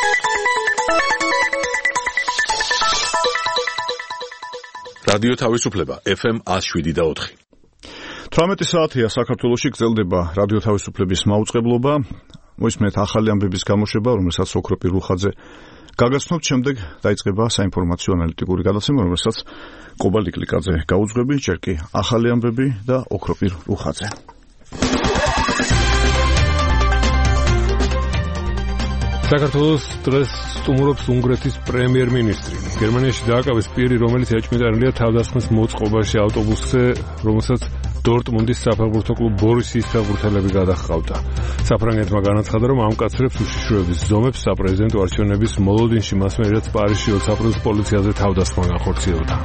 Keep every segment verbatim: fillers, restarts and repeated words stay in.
რადიო თავისუფლება ეფ ემ one oh seven და four. თვრამეტი საათია საქართველოში გრძელდება რადიო თავისუფლების მაუწყებლობა. მოისმენთ ახალი ამბების გამოშვება, რომელსაც ოქრო პირუხაძე გაგაცნობთ. შემდეგ დაიწყება საინფორმაციო ანალიტიკური გადაცემა, რომელსაც კობალტ ლიკლიკაძე გაუძღვები. ჯერ კი ახალი ამბები და ოქრო პირუხაძე. საქართველოს დღეს სტუმრობს უნგრეთის პრემიერ-მინისტრი. გერმანიაში დააკავეს პირი, რომელიც ეჭვმიტანილია თავდასხმის მოწყობაში ავტობუსზე, რომელსაც დორტმუნდის საფეხბურთო კლუბ ბორუსიის ფეხბურთელები გადაჰყავდა. საფრანგეთმა განაცხადა, რომ ამკაცრებს უშიშროების ზომებს საპრეზიდენტო არჩევნების მოლოდინში, მას მერე რაც პარიზში ოც აპრილს პოლიციაზე თავდასხმა განხორციელდა.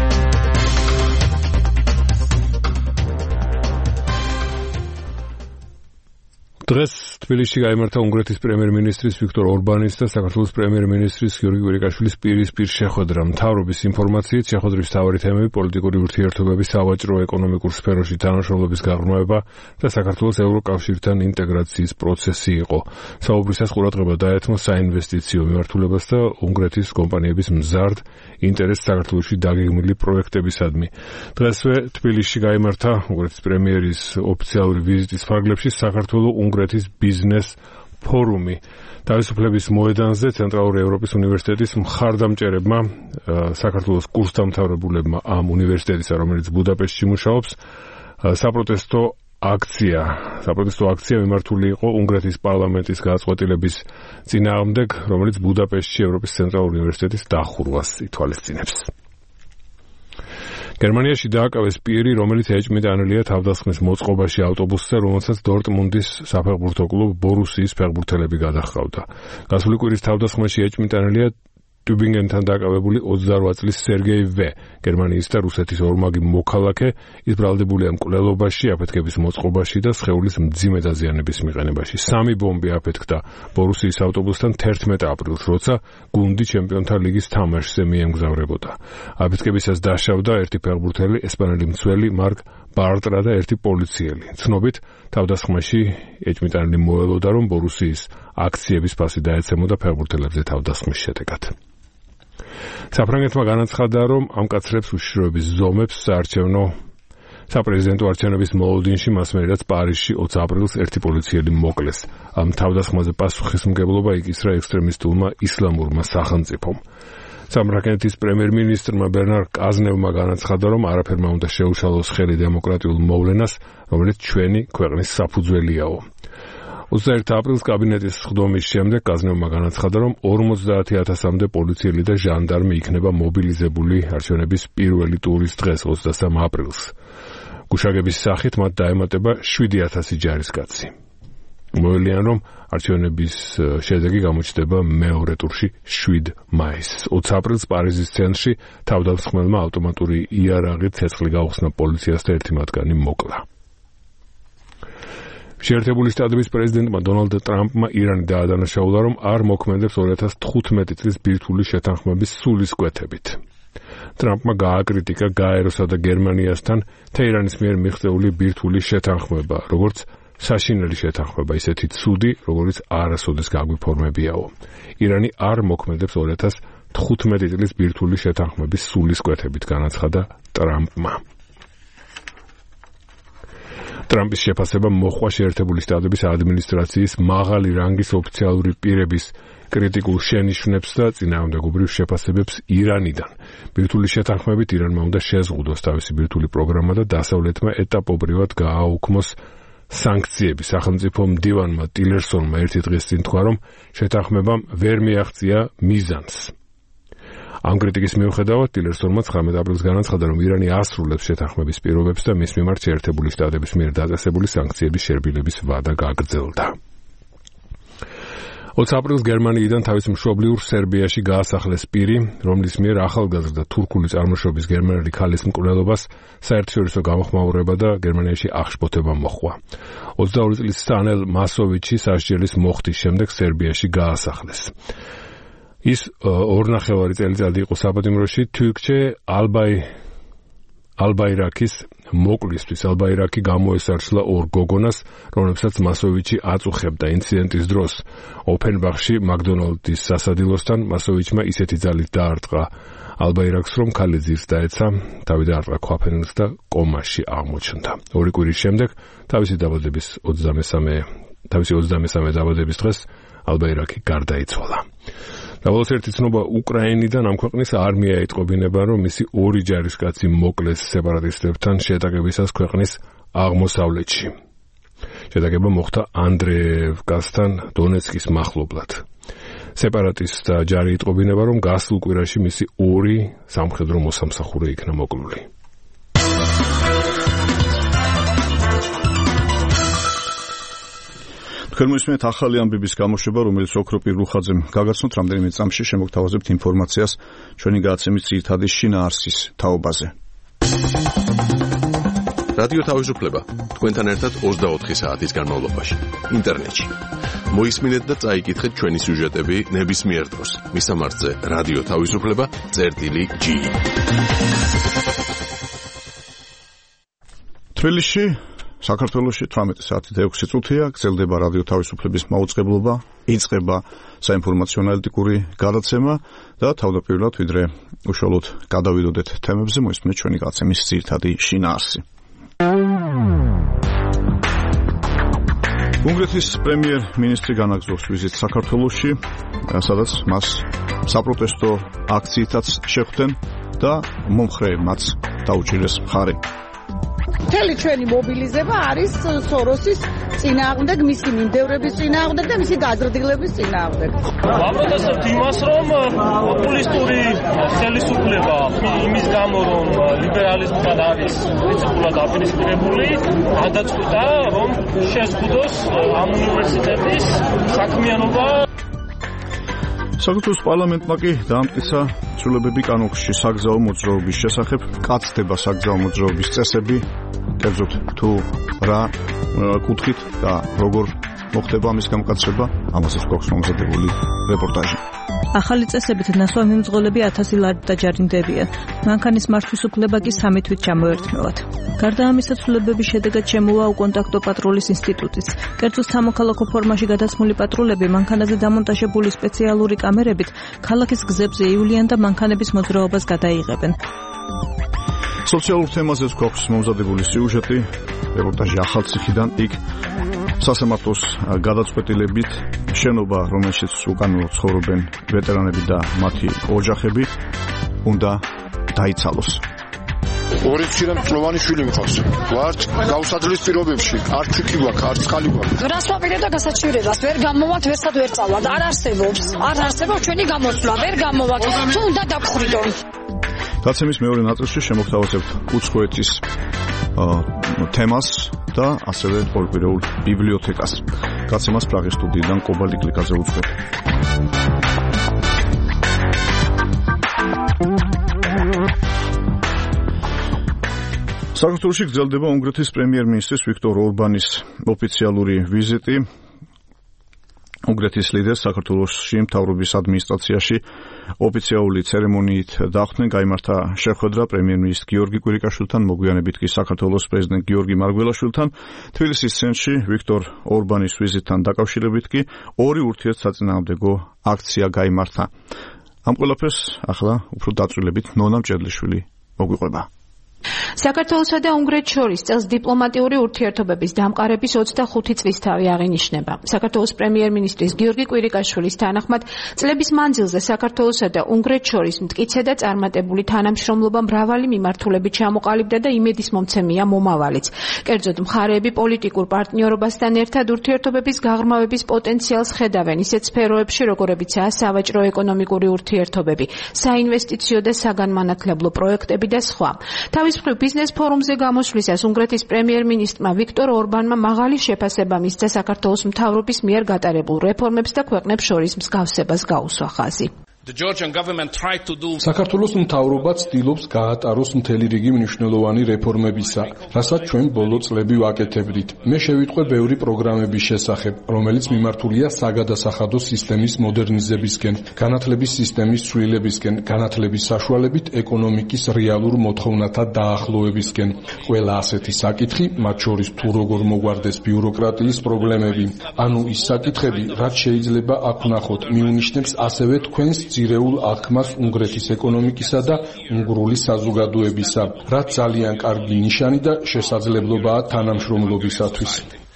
დღეს თბილისში გაიმართა უნგრეთის პრემიერ-მინისტრის ვიქტორ ორბანის და საქართველოს პრემიერ-მინისტრის გიორგი კვირიკაშვილის პირისპირ შეხვედრა. მთავრობის ინფორმაციით, შეხვედრის მთავარი თემები პოლიტიკური ურთიერთობების, სავაჭრო-ეკონომიკურ სფეროში თანამშრომლობის გაღრმავება და საქართველოს ევროკავშირთან ინტეგრაციის პროცესი იყო. საუბრისას ყურადღება დაეთმო საინვესტიციო მიმართულებას და უნგრეთის კომპანიების მზარდ ინტერესს საქართველოში დაგეგმილი პროექტებისადმი. დღესვე თბილისში გაიმართა უნგრეთის პრემიერის ოფიციალური ვიზიტის ფარგლებში საქართველოს უნგრეთის ბიზნეს ფორუმი. თავისუფლების მოედანზე ცენტრალური ევროპის უნივერსიტეტის მხარდამჭერებმა, საქართველოს კურსდამთავრებულებმა ამ უნივერსიტეტისა, რომელიც ბუდაპეშტში მუშაობს, საპროტესტო აქცია, საპროტესტო აქცია მიმართული იყო უნგრეთის პარლამენტის გადაწყვეტილების წინააღმდეგ, რომელიც ბუდაპეშტში ევროპის ცენტრალური უნივერსიტეტის დახურვას ითვალისწინებს. გერმანიაში დააკავეს პირი, რომელიც ეჭვმიტანილია თავდასხმის მოწყობაში ავტობუსზე, რომელსაც დორტმუნდის საფეხბურთო კლუბ ბორუსიის ფეხბურთელები გადაჰყავდა. გასული კვირის თავდასხმაში ეჭვმიტანილია ტübingenთან დაკავებული ოცდარვა წლის სერგეი ვ. გერმანიის და რუსეთის ორმაგი მოქალაქე, ის ბრალდებულია მკვლელობაში, აფეთქების მოწყობაში და სხეულის მძიმე დაზიანების მიყენებაში. სამი ბომბი აფეთქდა ბორუსიის ავტობუსთან თერთმეტი აპრილს, როცა გუნდი ჩემპიონთა ლიგის თამაშზე მიემგზავრებოდა. აფეთქებისას დაშავდა ერთი ფეხბურთელი, ესპანელი მცველი მარკ ბარტრა და ერთი პოლიციელი. ცნობით, თავდასხმაში ეჭვმიტანილი მოელოდა, რომ ბორუსიის აქციების ფასი დაეცემოდა ფეხბურთელებზე თავდასხმის შედეგად. საფრანგეთმა განაცხადა, რომ ამკაცრებს უშიშროების ზომებს საარჩევნო საპრეზიდენტო არჩევნების მოლოდინში, მას მერე რაც პარიზში ოც აპრილს ერთი პოლიციელი მოკლეს. ამ თავდასხმაზე პასუხისმგებლობა იკისრა ექსტრემისტულმა ისლამურმა სახელმწიფომ. საფრანგეთის პრემიერ-მინისტრმა ბერნარ კაზნევმა განაცხადა, რომ არაფერმა უნდა შეუშალოს ხელი დემოკრატიულ მოვლენას, რომელიც ჩვენი ქვეყნის საფუძველიაო. ოცდაერთი აპრილს კაბინეტის სხდომის შემდეგ კაზნევმა განაცხადა, რომ ორმოცდაათი ათასამდე პოლიციელი და ჟანდარმი იქნება მობილიზებული არჩევნების პირველი ტურის დღეს, ოცდასამი აპრილს. გუშაგების სახით მათ დაემატება შვიდი ათასი ჯარისკაცი. მოელიან, რომ არჩევნების შედეგი გამოჩნდება მეორე ტურში შვიდ მაისს. ოც აპრილს პარიზის ცენტრში თავდამსხმელმა ავტომატური იარაღით ცეცხლი გაუხსნა პოლიციას და ერთი მათგანი მოკლა. შეერთებული შტატების პრეზიდენტმა დონალდ ტრამპმა ირანი დაადანაშაულა, რომ არ მოქმედებს ორი ათას თხუთმეტი წლის ბირთვული შეთანხმების სულისკვეთებით. ტრამპმა გააკრიტიკა გაეროსა და გერმანიასთან თეირანის მიერ მიღწეული ბირთვული შეთანხმება, როგორც საშინელი შეთანხმება, ისეთი ცუდი, როგორც არასოდეს გაგვიფორმებიაო. ირანი არ მოქმედებს ორი ათას თხუთმეტი წლის ბირთვული შეთანხმების სულისკვეთებით, განაცხადა ტრამპმა. ტრამპის შეფასება მოხვა შეერთებული შტატების ადმინისტრაციის მაღალი რანგის ოფიციალური პირების კრიტიკულ შენიშვნებს და წინააღმდეგობრივ შეფასებებს ირანიდან. ბირთვული შეთანხმებით ირანმა უნდა შეზღუდოს თავისი ბირთვული პროგრამა და დასავლეთმა ეტაპობრივად გააუქმოს სანქციები. სახელმწიფო მდივანმა ტილერსონმა ერთი დღის წინ თქვა, რომ შეთანხმებამ ვერ მიაღწია მიზანს. ამ კრიტიკის მიუხედავად ტილერსონმა ცხრამეტი აპრილს განაცხადა, რომ ირანი ასრულებს შეთანხმების პირობებს და მის მიმართ შეერთებული შტატების მიერ დაწესებული სანქციების შერბილების ვადა გაგრძელდა. ოც აპრილს გერმანიიდან თავის მშობლიურ სერბიაში გაასახლეს პირი, რომლის მიერ ახალგაზრდა თურქული წარმოშობის გერმანელი ქალის მკვლელობას საერთაშორისო გამოხმაურება და გერმანიაში აღშფოთება მოჰყვა. ოცდაორი წლის სანელ მასოვიჩი სასჯელის მოხდის შემდეგ სერბიაში გაასახლეს. ის ორნახევარი წელიწადი იყო საბადიმროში თურქჩე ალბაი ალბაირაკის მოკლისთვის ალბაირაკი გამოესარჩლა ორ გოგონას, რომლებსაც მასოვიჩი აწუხებდა ინციდენტის დროს. ოფენბახში მაკდონალდის სასადილოსთან მასოვიჩმა ისეთი ძალით დაარტყა ალბაირაკს, რომ ქალი ძირს დაეცა, თავი დაარტყა ქვაფენილს და კომაში აღმოჩნდა. ორი კვირის შემდეგ თავისი დაბადების ოცდამესამე თავისი ოცდამესამე დაბადების დღეს ალბაირაკი გარდაიცვალა. Davos ერთი ცნობა უკრაინიდან ამ ქვეყნის არმია ეტყობინება, რომ მისი ორი ჯარისკაცი მოკლეს სეპარატისტებთან შეტაკებისას ქვეყნის აღმოსავლეთში. შეტაკება მოხდა ანდრეევკასთან დონეცკის მახლობლად. სეპარატისტთა ჯარი ეტყობინება, რომ გასულ კვირაში მისი ორი სამხედრო მოსამსახურე იქნა მოკლული. თქვენ მოსმენთ ახალი ამბების გამოშვება, რომელიც ოქროპირ რუხაძემ გაგაცნოთ რამდენიმე წამში შემოგთავაზებთ ინფორმაციას ჩვენი გადაცემის ძირითადი შინაარსის თაობაზე. რადიო თავისუფლება თქვენთან ერთად ოცდაოთხი საათის განმავლობაში ინტერნეტში. მოისმინეთ და წაიკითხეთ ჩვენი სიუჟეტები ნებისმიერ დროს. მისამართზე რადიო თავისუფლება წერტილი ჯი. თბილისში საქართველოში თვრამეტი საათი და ექვსი წუთია, გრძელდება რადიო თავისუფლების მაუწყებლობა, იწყება საინფორმაციო ანალიტიკური გადაცემა და თავდაპირველად ვიდრე უშუალოდ გადავიდოდეთ თემებზე, მოისმინეთ ჩვენი გადაცემის ძირითადი შინაარსი. უნგრეთის პრემიერ-მინისტრი განაგრძობს ვიზიტს საქართველოში, სადაც მას საპროტესტო აქციითაც შეხვდნენ და მომხრეებმაც დაუჭირეს მხარი. მთელი ჩვენი მობილიზება არის სოროსის წინააღმდეგ, მისი მიმდევრების წინააღმდეგ და მისი გაზრდილების წინააღმდეგ. ვაპროტესტებთ იმას, რომ პოპულისტური ხელისუფლება იმის გამო, რომ ლიბერალიზმთან არის პრინციპულად დაპირისპირებული, გადაწყვიტა, რომ შეზღუდოს ამ უნივერსიტეტის საქმიანობა. საქართველოს პარლამენტმა კი დაამტკიცა ცვლილებები კანონში საგზაო მოძრაობის შესახებ, კაცდება საგზაო მოძრაობის წესები, კერძოდ თუ რა კუთხით და როგორ მოხდება ამის გამკაცრება, ამასაც გვაქვს მომზადებული რეპორტაჟი. ახალი წესებით ნასვამი მძღოლები ათასი ლარით დაჯარიმდებიან. მანქანის მართვის უფლება კი სამი თვით ჩამოერთმევათ. გარდა ამისა, ცვლილებების შედეგად შემოვა უკონტაქტო პატრულის ინსტიტუტიც. კერძოდ სამოქალაქო ფორმაში გადაცმული პატრულები მანქანაზე დამონტაჟებული სპეციალური კამერებით ქალაქის გზებზე ივლიან და მანქანების მოძრაობას გადაიღებენ. სოციალურ თემაზეც გვაქვს მომზადებული სიუჟეტი, რეპორტაჟი ახალციხიდან იქ სასამართლოს გადაწყვეტილებით შენობა, რომელშიც უკანონოდ ცხოვრობენ ვეტერანები და მათი ოჯახები, უნდა დაიცალოს. ორი მცირემწლოვანი შვილი მყავს. ვართ გაუსაძლის პირობებში, არც ჩუქი გვაქვს, არც წყალი გვაქვს. რას ვაპირებდა გასაჩივრებას? ვერ გამოვათ, ვერსად ვერ წავალთ. არ არსებობს. არ არსებობს ჩვენი გამოსვლა, ვერ გამოვათ. თუ უნდა დაგხვიდონ. დაცემის მეორე ნაწილში შემოგთავაზებთ უცხოეთის თემას და ასევე პოლიტიკურ ბიბლიოთეკას. გაცემას პრაღის სტუდიიდან კობალტ კლიკაზე უძღვით. საქართველოში გრძელდება უნგრეთის პრემიერ-მინისტრის ვიქტორ ორბანის ოფიციალური ვიზიტი. უნგრეთის ლიდერს საქართველოში მთავრობის ადმინისტრაციაში ოფიციალური ცერემონიით დახვდნენ, გაიმართა შეხვედრა პრემიერ-მინისტრ გიორგი კვირიკაშვილთან, მოგვიანებით კი საქართველოს პრეზიდენტ გიორგი მარგველაშვილთან. თბილისის ცენტრში ვიქტორ ორბანის ვიზიტთან დაკავშირებით კი ორი ურთიერთსაწინააღმდეგო აქცია გაიმართა. ამ ყველაფერს ახლა უფრო დაწვრილებით ნონა მჭედლიშვილი მოგვიყვება. საქართველოსა და უნგრეთს შორის წელს დიპლომატიური ურთიერთობების დამყარების ოცდახუთი წლისთავი აღინიშნება. საქართველოს პრემიერ-მინისტრის გიორგი კვირიკაშვილის თანახმად, წლების მანძილზე საქართველოსა და უნგრეთს შორის მტკიცე და წარმატებული თანამშრომლობა მრავალი მიმართულებით ჩამოყალიბდა და იმედის მომცემია მომავალიც. კერძოდ, მხარეები პოლიტიკურ პარტნიორობასთან ერთად ურთიერთობების გაღრმავების პოტენციალს ხედავენ ისეთ სფეროებში, როგორებიცაა სავაჭრო ეკონომიკური ურთიერთობები, საინვესტიციო და საგანმანათლებლო პროექტები და სხვა. თავის მხრივ ბიზნეს ფორუმზე გამოსვლისას უნგრეთის პრემიერ-მინისტრმა ვიქტორ ორბანმა მაღალი შეფასება მისცა საქართველოს მთავრობის მიერ გატარებულ რეფორმებს და ქვეყნებს შორის მსგავსებას გაუსვა ხაზი. საქართველოს მთავრობა ცდილობს გაატაროს მთელი რიგი მნიშვნელოვანი რეფორმებისა, რასაც ჩვენ ბოლო წლები ვაკეთებდით. მე შევიტყვე ბევრი პროგრამების შესახებ, რომელიც მიმართულია საგადასახადო სისტემის მოდერნიზებისკენ, განათლების სისტემის ცვლილებისკენ, განათლების საშუალებით ეკონომიკის რეალურ მოთხოვნათა დაახლოებისკენ. ყველა ასეთი საკითხი, მათ შორის თუ როგორ მოგვარდეს ბიუროკრატიის პრობლემები, ანუ ის საკითხები, რაც შეიძლება აქ ვნახოთ, მიუნიშნებს ასევე თქვენს ძირეულ აღქმას უნგრეთის ეკონომიკისა და უნგრული საზოგადოებისა, რაც ძალიან კარგი ნიშანი და შესაძლებლობაა თანამშრომლობისათვის.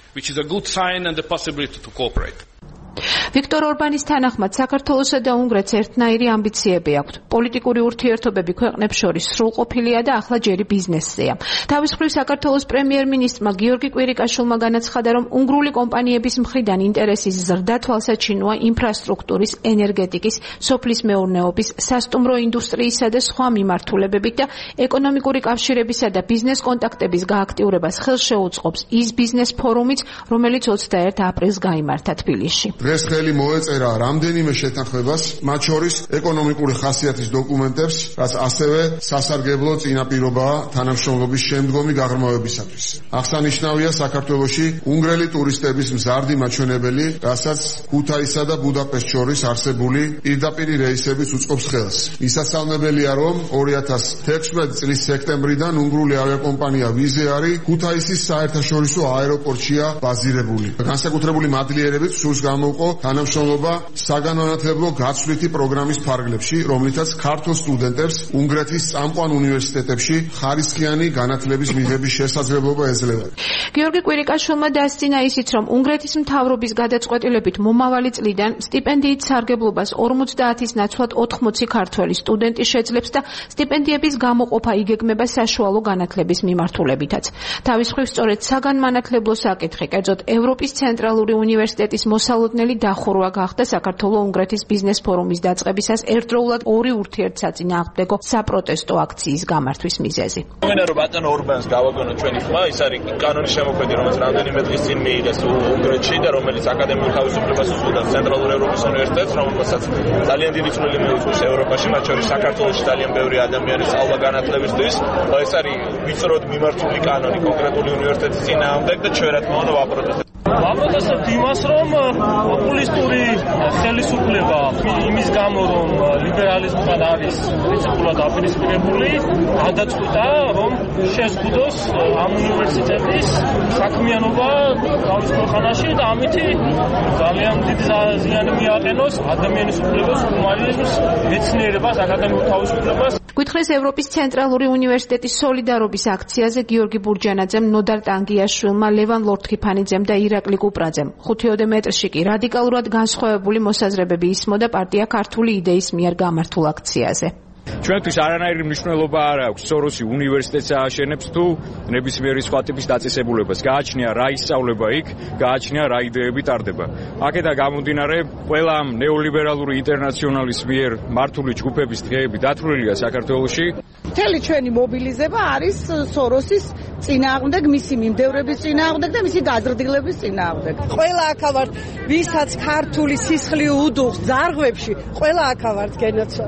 ვიქტორ ორბანის თანახმად საქართველოსა და უნგრეთს ერთნაირი ამბიციები აქვთ. პოლიტიკური ურთიერთობები ქვეყნებს შორის სრულყოფილია და ახლა ჯერი ბიზნესზეა. თავის მხრივ საქართველოს პრემიერ-მინისტრმა გიორგი კვირიკაშვილმა განაცხადა, რომ უნგრული კომპანიების მხრიდან ინტერესის ზრდა თვალსაჩინოა ინფრასტრუქტურის, ენერგეტიკის, სოფლის მეურნეობის, სასტუმრო ინდუსტრიისა და სხვა მიმართულებებით და ეკონომიკური კავშირებისა და ბიზნეს კონტაქტების გააქტიურებას ხელს შეუწყობს ის ბიზნეს ფორუმიც, რომელიც ოცდაერთ აპრილს გაიმართა თბილისში. დღეს ხელი მოეწერა რამდენიმე შეთანხმებას, მათ შორის ეკონომიკური ხასიათის დოკუმენტებს, რაც ასევე სასარგებლო წინაპირობაა თანამშრომლობის შემდგომი გაღრმავებისათვის. აღსანიშნავია საქართველოში უნგრელი ტურისტების მზარდი მაჩვენებელი, რასაც ქუთაისსა და ბუდაპეშტს შორის არსებული პირდაპირი რეისებიც უწყობს ხელს. მისასალმებელია, რომ ორი ათას თექვსმეტი წლის სექტემბრიდან უნგრული ავიაკომპანია ვიზე არის ქუთაისის საერთაშორისო აეროპორტშია ბაზირებული. განსაკუთრებული მადლიერებით სურს გამოუყო თანამშრომლობა საგანმანათლებლო გაცვლითი პროგრამის ფარგლებში, რომლითაც ქართულ სტუდენტებს უნგრეთის წამყვან უნივერსიტეტებში ხარისხიანი განათლების მიღების შესაძლებლობა ეძლევა. გიორგი კვირიკაშვილმა დასძინა ისიც, რომ უნგრეთის მთავრობის გადაწყვეტილებით მომავალი წლიდან სტიპენდიით სარგებლობას ორმოცდაათის ნაცვლად ოთხმოცი ქართველი სტუდენტი შეძლებს და სტიპენდიების გამოყოფა იგეგმება საშუალო განათლების მიმართულებითაც. თავის მხრივ სწორედ საგანმანათლებლო საკითხი, კერძოდ ევროპის ცენტრალური უნივერსიტეტის მოსალოდნელი დახურვა გახდა საქართველო-უნგრეთის ბიზნეს ფორუმის დაწყებისას ერთდროულად ორი ურთიერთსაწინააღმდეგო საპროტესტო აქციის გამართვის მიზეზი. მოგენა რომ ბატონო ორბანს გავაგონოთ ჩვენი ხმა, ის არის კანონის შემოქმედი, რომელიც რამდენიმე დღის წინ მიიღეს უნგრეთში და რომელიც აკადემიურ თავისუფლებას უზღუდავს ცენტრალურ ევროპის უნივერსიტეტს, რომელსაც ძალიან დიდი წვლილი მიუძღვის ევროპაში, მათ შორის საქართველოში ძალიან ბევრი ადამიანი სწავლა განათლებისთვის. ეს არის ვიწროდ მიმართული კანონი კონკრეტული უნივერსიტეტის წინააღმდეგ და ჩვენ რა თქმა უნდა ვაპროტესტებთ. ვაპროტესტებთ იმას, რომ პოპულისტური ხელისუფლება იმის გამო, რომ ლიბერალიზმთან არის პრინციპულად დაპირისპირებული, გადაწყვიტა, რომ შეზღუდოს ამ უნივერსიტეტის საქმიანობა თავის ქვეყანაში და ამითი ძალიან დიდი ზიანი მიაყენოს ადამიანის უფლებას, ჰუმანიზმს, მეცნიერებას, აკადემიურ თავისუფლებას. გითხრეს ევროპის ცენტრალური უნივერსიტეტის სოლიდარობის აქციაზე გიორგი ბურჯანაძემ, ნოდარ ტანგიაშვილმა, ლევან ლორთქიფანიძემ და ირაკლი კუპრაძემ. ხუთიოდე მეტრში კი რადიკალურად განსხვავებული მოსაზრებები ისმოდა პარტია ქართული იდეის მიერ გამართულ აქციაზე. ჩვენთვის არანაირი მნიშვნელობა არ აქვს სოროსი უნივერსიტეტს ააშენებს თუ ნებისმიერი სხვა ტიპის დაწესებულებას. გააჩნია რა ისწავლება იქ, გააჩნია რა იდეები ტარდება. აქედან გამომდინარე, ყველა ამ ნეოლიბერალური ინტერნაციონალის მიერ მართული ჯგუფების დღეები დათვლილია საქართველოში. მთელი ჩვენი მობილიზება არის სოროსის წინააღმდეგ, მისი მიმდევრების წინააღმდეგ და მისი გაზრდილების წინააღმდეგ. ყველა აქ ვართ, ვისაც ქართული სისხლი უდუღს ძარღვებში, ყველა აქ ვართ გენოცად.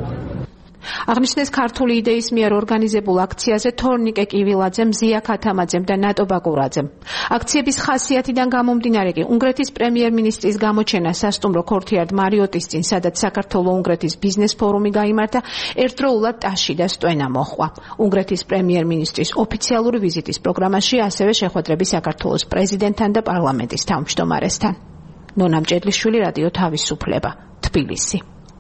აღნიშნეს ქართული იდეის მიერ ორგანიზებულ აქციაზე თორნიკე კივილაძემ, ზია ქათამაძემ და ნატო ბაკურაძემ. აქციების ხასიათიდან გამომდინარე კი უნგრეთის პრემიერ-მინისტრის გამოჩენა სასტუმრო ქორთიარდ მარიოტის წინ, სადაც საქართველო-უნგრეთის ბიზნეს ფორუმი გაიმართა, ერთდროულად ტაში და სტვენა მოჰყვა. უნგრეთის პრემიერ-მინისტრის ოფიციალური ვიზიტის პროგრამაში ასევე შეხვედრები საქართველოს პრეზიდენტთან და პარლამენტის თავმჯდომარესთან. ნონა მჭედლიშვილი, რადიო თავისუფლება, თბილისი.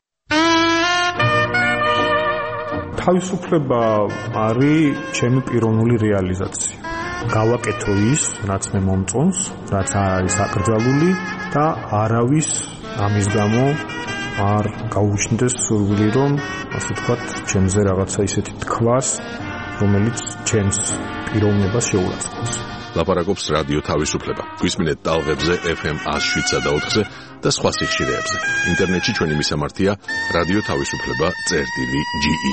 თავისუფლება არის ჩემი პიროვნული რეალიზაცია. გავაკეთო ის, რაც მე მომწონს, რაც არ არის აკრძალული და არავის ამის გამო არ გაუჩნდეს სურვილი, რომ ასე ვთქვათ, ჩემზე რაღაცა ისეთი თქვას, რომელიც ჩემს პიროვნებას შეურაცხყოფს. ლაპარაკობს რადიო თავისუფლება. გვისმინეთ ტალღებზე ეფ ემ ათს შვიდსა და ოთხზე და სხვა სიხშირეებზე. ინტერნეტში ჩვენი მისამართია რადიო თავისუფლება წერტილი ჯი ი.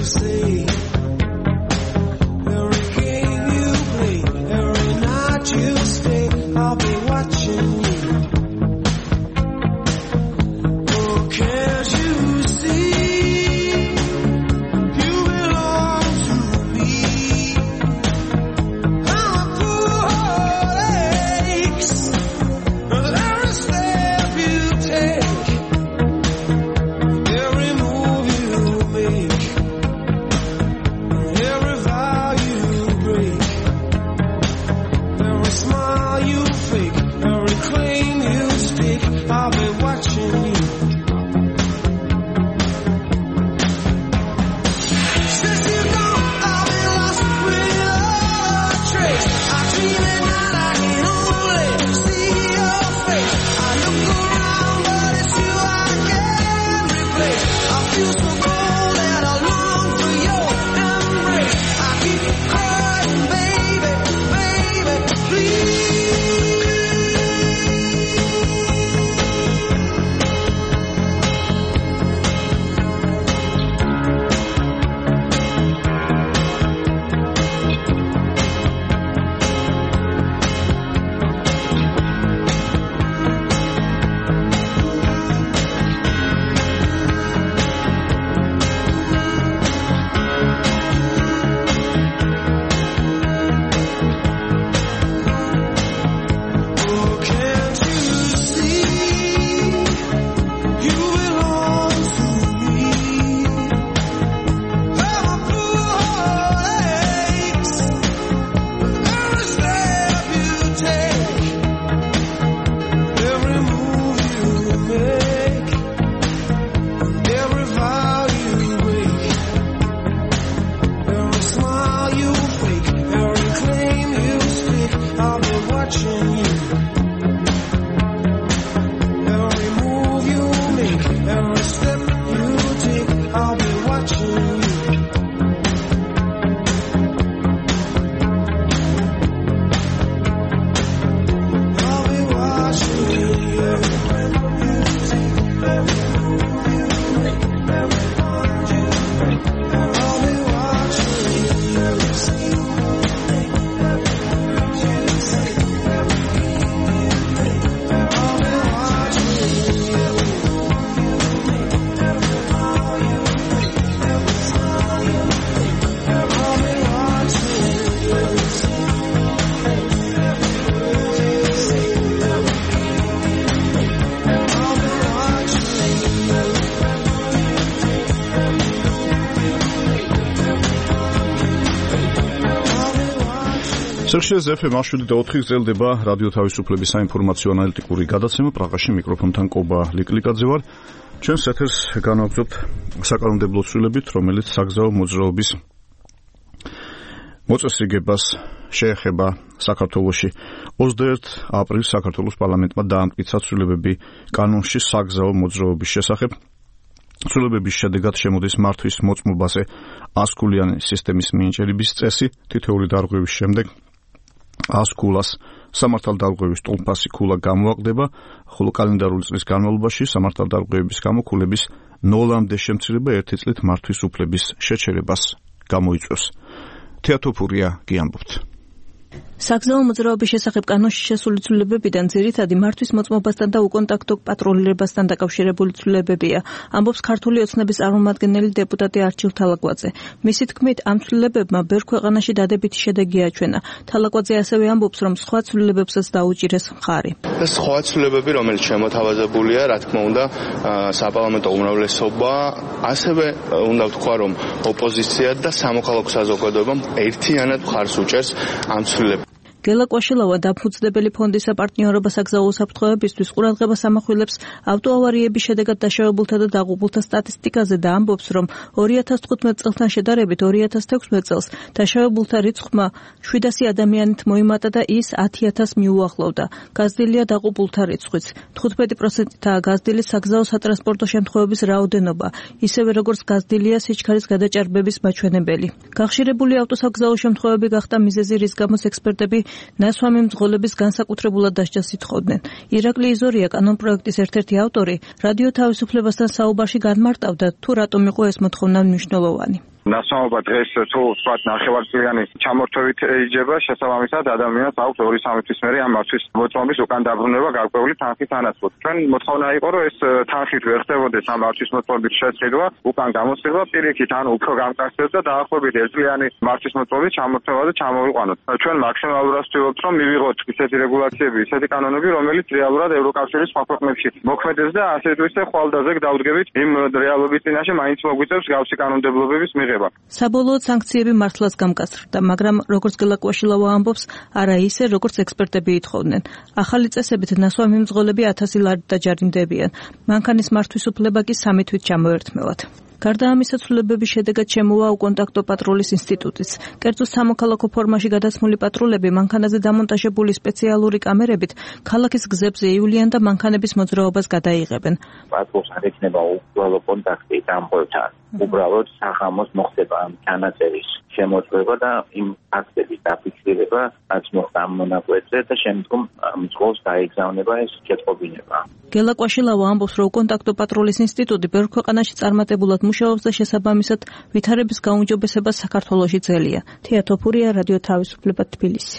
სერშიეს ეფ-ემ შვიდი და ოთხი გრძელდება რადიო თავისუფლების საინფორმაციო ანალიტიკური გადაცემა. პრაღაში მიკროფონთან კობა ლიკლიკაძე ვარ. ჩვენს ეთერს განვაგრძობთ საკანონმდებლო ცვლილებით, რომელიც საგზაო მოძრაობის მოწესრიგებას შეეხება საქართველოში. ოცდაერთი აპრილს საქართველოს პარლამენტმა დაამტკიცა ცვლილებები კანონში საგზაო მოძრაობის შესახებ. ცვლილებების შედეგად შემოდის მართვის მოწმობაზე ასკულიანი სისტემის მინიჭების წესი. თითოეული დარღვევის შემდეგ ას ქულას სამართალდარღვევის ტოლფასი ქულა გამოაკლდება, ხოლო კალენდარული წლის განმავლობაში სამართალდარღვევების გამო ქულების ნოლამდე შემცირება ერთი წლით მართვის უფლების შეჩერებას გამოიწვევს. თეატოფურია გიამბობთ. საგზაო მოძრაობის შესახებ კანონში შესული ცვლილებებიდან ძირითადი მართვის მოწმობასთან და უკონტაქტო პატრულირებასთან დაკავშირებული ცვლილებებია, ამბობს ქართული ოცნების წარმომადგენელი დეპუტატი არჩილ თალაკვაძე. მისი თქმით, ამ ცვლილებებმა ბევრ ქვეყანაში დადებითი შედეგი აჩვენა. თალაკვაძე ასევე ამბობს, რომ სხვა ცვლილებებსაც დაუჭირეს მხარი. სხვა ცვლილებები, რომელიც შემოთავაზებულია, რა თქმა უნდა, საპარლამენტო უმრავლესობა, ასევე უნდა ვთქვა, რომ ოპოზიცია და სამოქალაქო საზოგადოება ერთიანად მხარს უჭერს ამ ცვლილებებს. გელა კვაშილავა დაფუძნებელი ფონდის საპარტნიორობა საგზაო უსაფრთხოებისთვის ყურადღებას ამახვილებს ავტოავარიების შედეგად დაშავებულთა და დაღუპულთა სტატისტიკაზე და ამბობს, რომ ორი ათას თხუთმეტ წელთან შედარებით ორი ათას თექვსმეტ წელს დაშავებულთა რიცხვმა შვიდასი ადამიანით მოიმატა და ის ათი ათასს მიუახლოვდა. გაზრდილია დაღუპულთა რიცხვიც. თხუთმეტი პროცენტითაა გაზრდილი საგზაო სატრანსპორტო შემთხვევების რაოდენობა, ისევე როგორც გაზრდილია სიჩქარის გადაჭარბების მაჩვენებელი. გახშირებული ავტოსაგზაო შემთხვევები გახდა მიზეზი, რის გამოც ექსპერტები ნასვამი მძღოლების განსაკუთრებულად დასჯას ითხოვდნენ. ირაკლი იზორია, კანონპროექტის ერთ-ერთი ავტორი, რადიო თავისუფლებასთან საუბარში განმარტავდა, თუ რატომ იყო ეს მოთხოვნა მნიშვნელოვანი. ნასვამობა დღეს თუ ვთქვათ ნახევარწლიანი ჩამორთვევით იჯება, შესაბამისად ადამიანს აქვს ორი სამი თვის მერე ამ მართვის მოწმობის უკან დაბრუნება გარკვეული თანხის თანახმად. ჩვენ მოთხოვნა იყო, რომ ეს თანხით ვერ ხდებოდეს ამ მართვის მოწმობის შესყიდვა, უკან გამოსხება პირიქით, ანუ უფრო გამკაცდეს და დაახლოებით ერთწლიანი მართვის მოწმობის ჩამორთვევა და ჩამოვიყვანოთ. ჩვენ მაქსიმალურად ვცდილობთ, რომ მივიღოთ ისეთი რეგულაციები, ისეთი კანონები, რომელიც რეალურად ევროკავშირის სხვა ქვეყნებში მოქმედებს და ასეთ ისე ხვალდაზე დავდგებით იმ რეალობის წინაშე მაინც მოგვიწევს გავსი კანონმდებლობების მიღება. საბოლოოდ სანქციები მართლაც გამკაცრდა, მაგრამ როგორც გელაკვაშილავა ამბობს, არა ისე, როგორც ექსპერტები ითხოვდნენ. ახალი წესებით ნასვამი მძღოლები ათასი ლარით დაჯარიმდებიან. მანქანის მართვის უფლება კი სამი თვით ჩამოერთმევათ. გარდა ამისა, ცვლილებების შედეგად შემოვა უკონტაქტო პატრულის ინსტიტუტიც. კერძო სამოქალაქო ფორმაში გადაცმული პატრულები მანქანაზე დამონტაჟებული სპეციალური კამერებით ქალაქის გზებზე ივლიან და მანქანების მოძრაობას გადაიღებენ. პატრულს არ ექნება უბრალო კონტაქტი დამპყრობთან. უბრალოდ საღამოს მოხდება ამ ჩანაწერის შემოწმება და იმ ფაქტების დაფიქსირება, რაც მოხდა ამ მონაკვეთზე და შემდგომ მძღოლს დაეგზავნება ეს შეტყობინება. გელაკვაშილავა ამბობს, რომ უკონტაქტო პატრულის ინსტიტუტი ბევრ ქვეყანაში წარმატებულად მუშაობს და შესაბამისად ვითარების გაუმჯობესება საქართველოში ძელია. თეა თოფურია, რადიო თავისუფლება, თბილისი.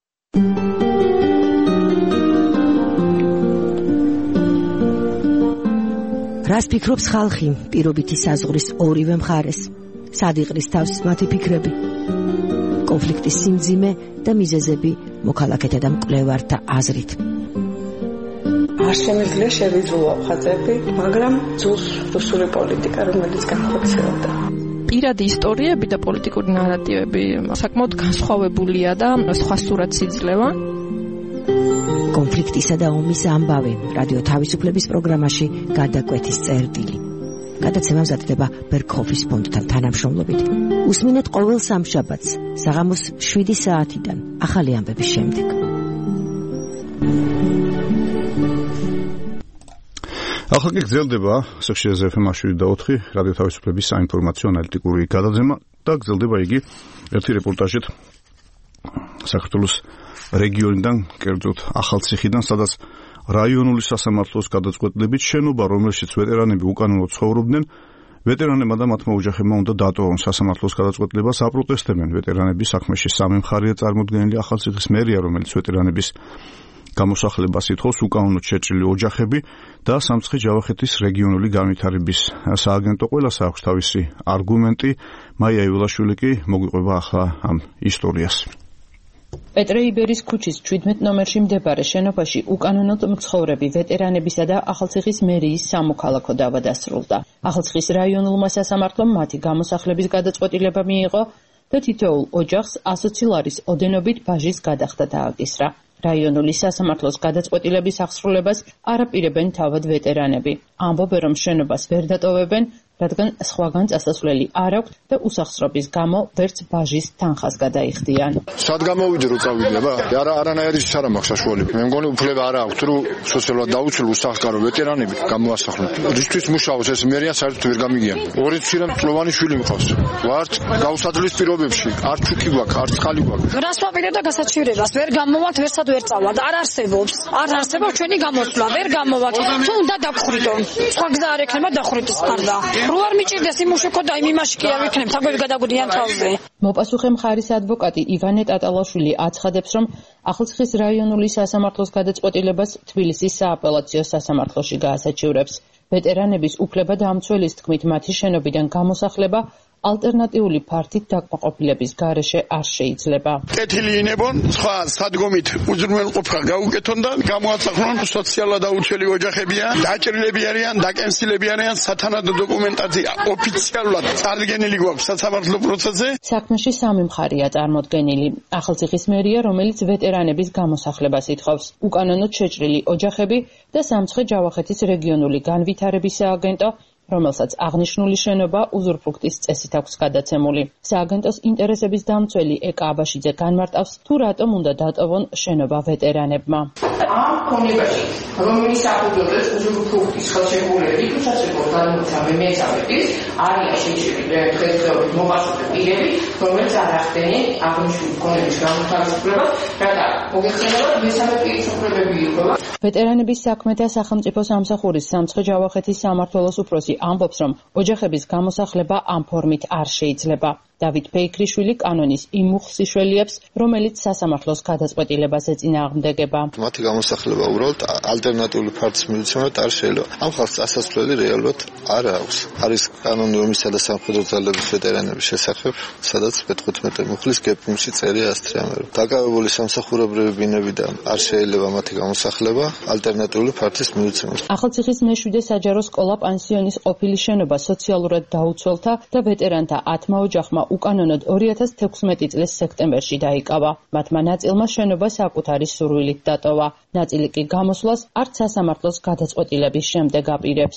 რას ფიქრობს ხალხი პირობითი საზღვრის ორივე მხარეს? სად იყრის თავს მათი ფიქრები? კონფლიქტის სიმძიმე და მიზეზები მოქალაქეთა და მკვლევართა აზრით. არ შემიძლია შევიძულო ხაზები, მაგრამ ძულს რუსული პოლიტიკა, რომელიც განხორციელდა. პირადი ისტორიები და პოლიტიკური ნარატივები საკმაოდ განსხვავებულია და სხვა სურათს იძლევა. კონფლიქტისა და ომის ამბავი რადიო თავისუფლების პროგრამაში გადაკვეთის წერტილი. გადაცემა მზადდება ბერქოფის ფონდთან თანამშრომლობით. უსმინეთ ყოველ სამშაბათს საღამოს შვიდი საათიდან ახალი ამბების შემდეგ. ახლა კი გრძელდება სექციაზე ეფ ემ შვიდი და ოთხი რადიო თავისუფლების საინფორმაციო ანალიტიკური გადაცემა და გრძელდება იგი ერთი რეპორტაჟით საქართველოს რეგიონიდან, კერძოდ ახალციხიდან, სადაც რაიონული სასამართლოს გადაწყვეტილებით შენობა, რომელშიც ვეტერანები უკანონოდ ცხოვრობდნენ, ვეტერანებმა და მათმა ოჯახებმა უნდა დატოვონ სასამართლოს გადაწყვეტილებას, აპროტესტებენ ვეტერანების საქმეში სამი მხარეა წარმოდგენილი ახალციხის მერია, რომელიც ვეტერანების გამოსახლებას ითხოვს, უკანონოდ შეჭრილი ოჯახები და სამცხე-ჯავახეთის რეგიონული განვითარების სააგენტო. ყველას აქვს თავისი არგუმენტი. მაია იულაშვილი კი მოგვიყვება ახლა ამ ისტორიას. პეტრე იბერის ქუჩის ჩვიდმეტ ნომერში მდებარე შენობაში უკანონოდ მცხოვრები ვეტერანებისა და ახალციხის მერიის სამოქალაქო დავა დასრულდა. ახალციხის რაიონულმა სასამართლომ მათი გამოსახლების გადაწყვეტილება მიიღო და თითოეულ ოჯახს ასოცი ლარის ოდენობით ბაჟის გადახდა დააკისრა. რაიონული სასამართლოს გადაწყვეტილების აღსრულებას არაპირებენ თავად ვეტერანები. ამბობენ, რომ შენობას ვერ დატოვებენ, რადგან სხვაგან წასასვლელი არ აქვს და უსახსრობის გამო ვერც ბაჟის თანხას გადაიხდიან. სად გამოვიდე რომ წავიდება? არა არანაირი არ მაქვს საშუალება. მე მგონი უფლება არ აქვს თუ სოციალურად დაუცველ უსახკარო ვეტერანები გამოვასახლოთ. რისთვის მუშაობს ეს მერია საერთოდ ვერ გამიგიან. ორი ცირა მწლოვანი შვილი მყავს. ვართ გაუსაძლის პირობებში, არ ჩუქი გვაქვს, არ წყალი გვაქვს. რას ვაპირებდა გასაჩივრებას? ვერ გამოვართ, ვერსად ვერ წავალთ. არ არსებობს. არ არსებობს ჩვენი გამოსვლა, ვერ გამოვართ. თუ უნდა დაგხვიდონ. სხვა გზა არ ექნება დახვრიტის გარდა. რო არ მიჭირდეს იმ უშუქო და იმ იმაში კი არ ვიქნებ, თაგვები გადაგუდიან თავზე. მოპასუხე მხარის ადვოკატი ივანე ტატალაშვილი აცხადებს, რომ ახალციხის რაიონული სასამართლოს გადაწყვეტილებას თბილისის სააპელაციო სასამართლოში გაასაჩივრებს. ვეტერანების უფლება დამცველის თქმით მათი შენობიდან გამოსახლება ალტერნატიული ფართით დაკმაყოფილების გარეშე არ შეიძლება. კეთილი ინებონ, სხვა სადგომით უზრუნველყოფა გაუკეთონ და გამოასახლონ სოციალურად დაუცველი ოჯახებია, დაჭრილები არიან, დაკენსილები არიან, სათანადო დოკუმენტაცია ოფიციალურად წარდგენილი გვაქვს სასამართლო პროცესზე. საქმეში სამი მხარეა წარმოდგენილი. ახალციხის მერია, რომელიც ვეტერანების გამოსახლებას ითხოვს, უკანონოდ შეჭრილი ოჯახები და სამცხე-ჯავახეთის რეგიონული განვითარების სააგენტო, რომელსაც აღნიშნული შენობა უზურპრუქტის წესით აქვს გადაცემული. სააგენტოს ინტერესების დამცველი ეკა აბაშიძე განმარტავს, თუ რატომ უნდა დატოვონ შენობა ვეტერანებმა. ამ ქონებაში რომელი საფუძველზე უზრუნველყოფის ხელშეკრულებით უსაცილებლად გადმოცა მეცამეტის არიან შეჭრილი დღესდღეობით მოყოლებული პირები, რომელიც არ ახდენენ აღნიშნული ქონების განთავისუფლებას, რათა მოგეხსენებათ მესამე პირის უფლებები ირღვევა. ვეტერანების საქმეთა სახელმწიფო სამსახურის სამცხე ჯავახეთის სამმართველოს უფროსი ამბობს, რომ ოჯახების გამოსახლება ამ ფორმით არ შეიძლება. დავით ფეიქრიშვილი კანონის იმ უხსიშველიებს, რომელიც სასამართლოს გადაწყვეტილებას ეწინააღმდეგება. მათი გამოსახლება უბრალოდ ალტერნატიული ფარდის მიცემად არ შეიძლება. ამ ხალხს წასასვლელი რეალურად არ აქვს. არის კანონი ომისა და სამხედრო ძალების ვეტერანების შესახებ, სადაც მეთერთმეტე მუხლის გეპიმში წერია ასეთი ამბავი. დაკავებული სამსახურებრივი ბინებიდან არ შეიძლება მათი გამოსახლება ალტერნატიული ფარდის მიცემად. ახალციხის მეშვიდე საჯარო სკოლა პანსიონის ყოფილი შენობა სოციალურად დაუცველთა და ვეტერანთა ათმა ოჯახმა უკანონოდ ორი ათას თექვსმეტი წლის სექტემბერში დაიკავა. მათმა ნაწილმა შენობა საკუთარი სურვილით დატოვა. ნაწილი კი გამოსვლას არც სასამართლოს გადაწყვეტილების შემდეგ აპირებს.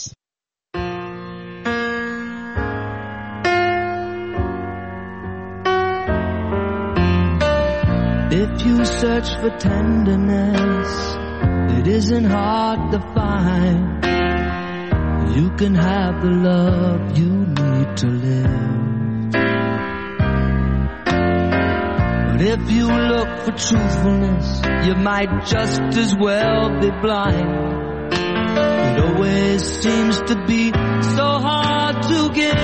If you search for tenderness, it isn't hard to find. You can have the love you need to live. But if you look for truthfulness, you might just as well be blind. It always seems to be so hard to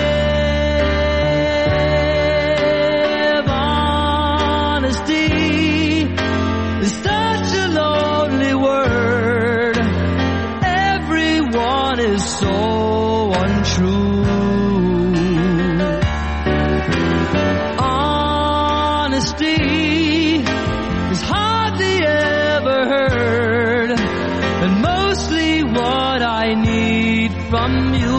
give. Honesty is such a lonely word. Everyone is so untrue. From you,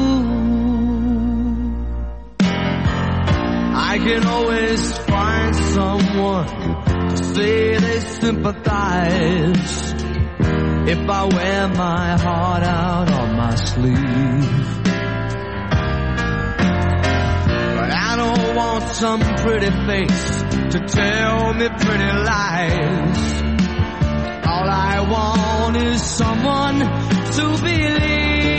I can always find someone to say they sympathize if I wear my heart out on my sleeve. But I don't want some pretty face to tell me pretty lies. All I want is someone to believe.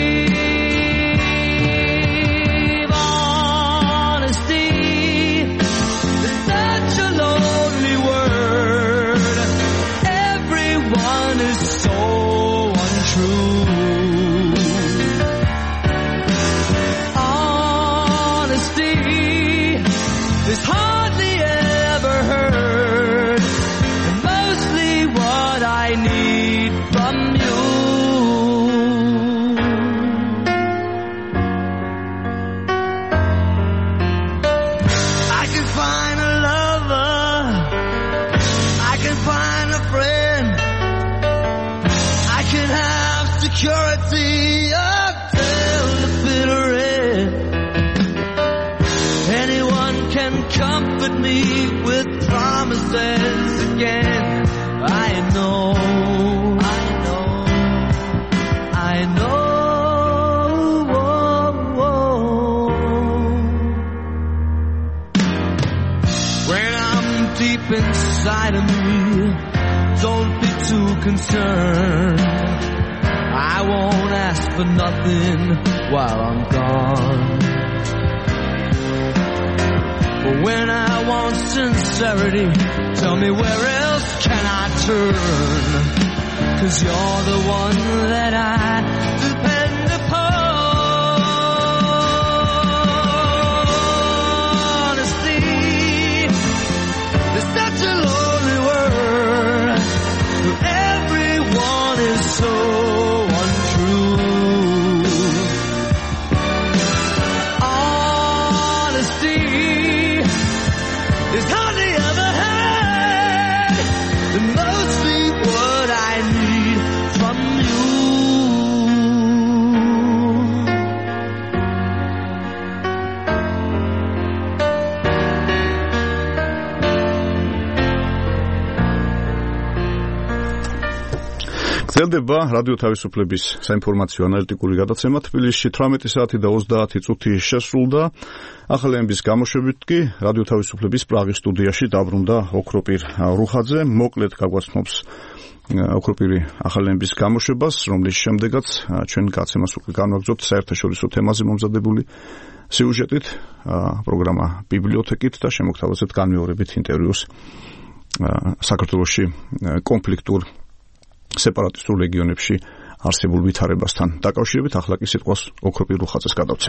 Comfort me with promises again. I know, I know, I know. Oh, oh. When I'm deep inside of me, don't be too concerned. I won't ask for nothing while I'm gone. But when I want sincerity, tell me where else can I turn? 'Cause you're the one that I depend upon. Honesty is such a lonely word. Everyone is so untrue. Honesty is hardly ever had, and mostly what I need from you. გრძელდება რადიო თავისუფლების საინფორმაციო ანალიტიკური გადაცემა თბილისში თვრამეტი საათი და ოცდაათი წუთი შესრულდა. ახალიანების გამოშვებით კი რადიო თავისუფლების პრაღის სტუდიაში დაბრუნდა ოქროპირ რუხაძე. მოკლედ გაგვაცნობს ოქროპირი ახალიანების გამოშვებას, რომლის შემდეგაც ჩვენ გაცემას უკვე განვაგრძობთ საერთაშორისო თემაზე მომზადებული სიუჟეტით, პროგრამა ბიბლიოთეკით და შემოგთავაზებთ განმეორებით ინტერვიუს საქართველოში კონფლიქტურ სეპარატისტულ რეგიონებში არსებულ ვითარებასთან დაკავშირებით. ახლა კი სიტყვას ოქროპირ რუხაძეს გადავცემ.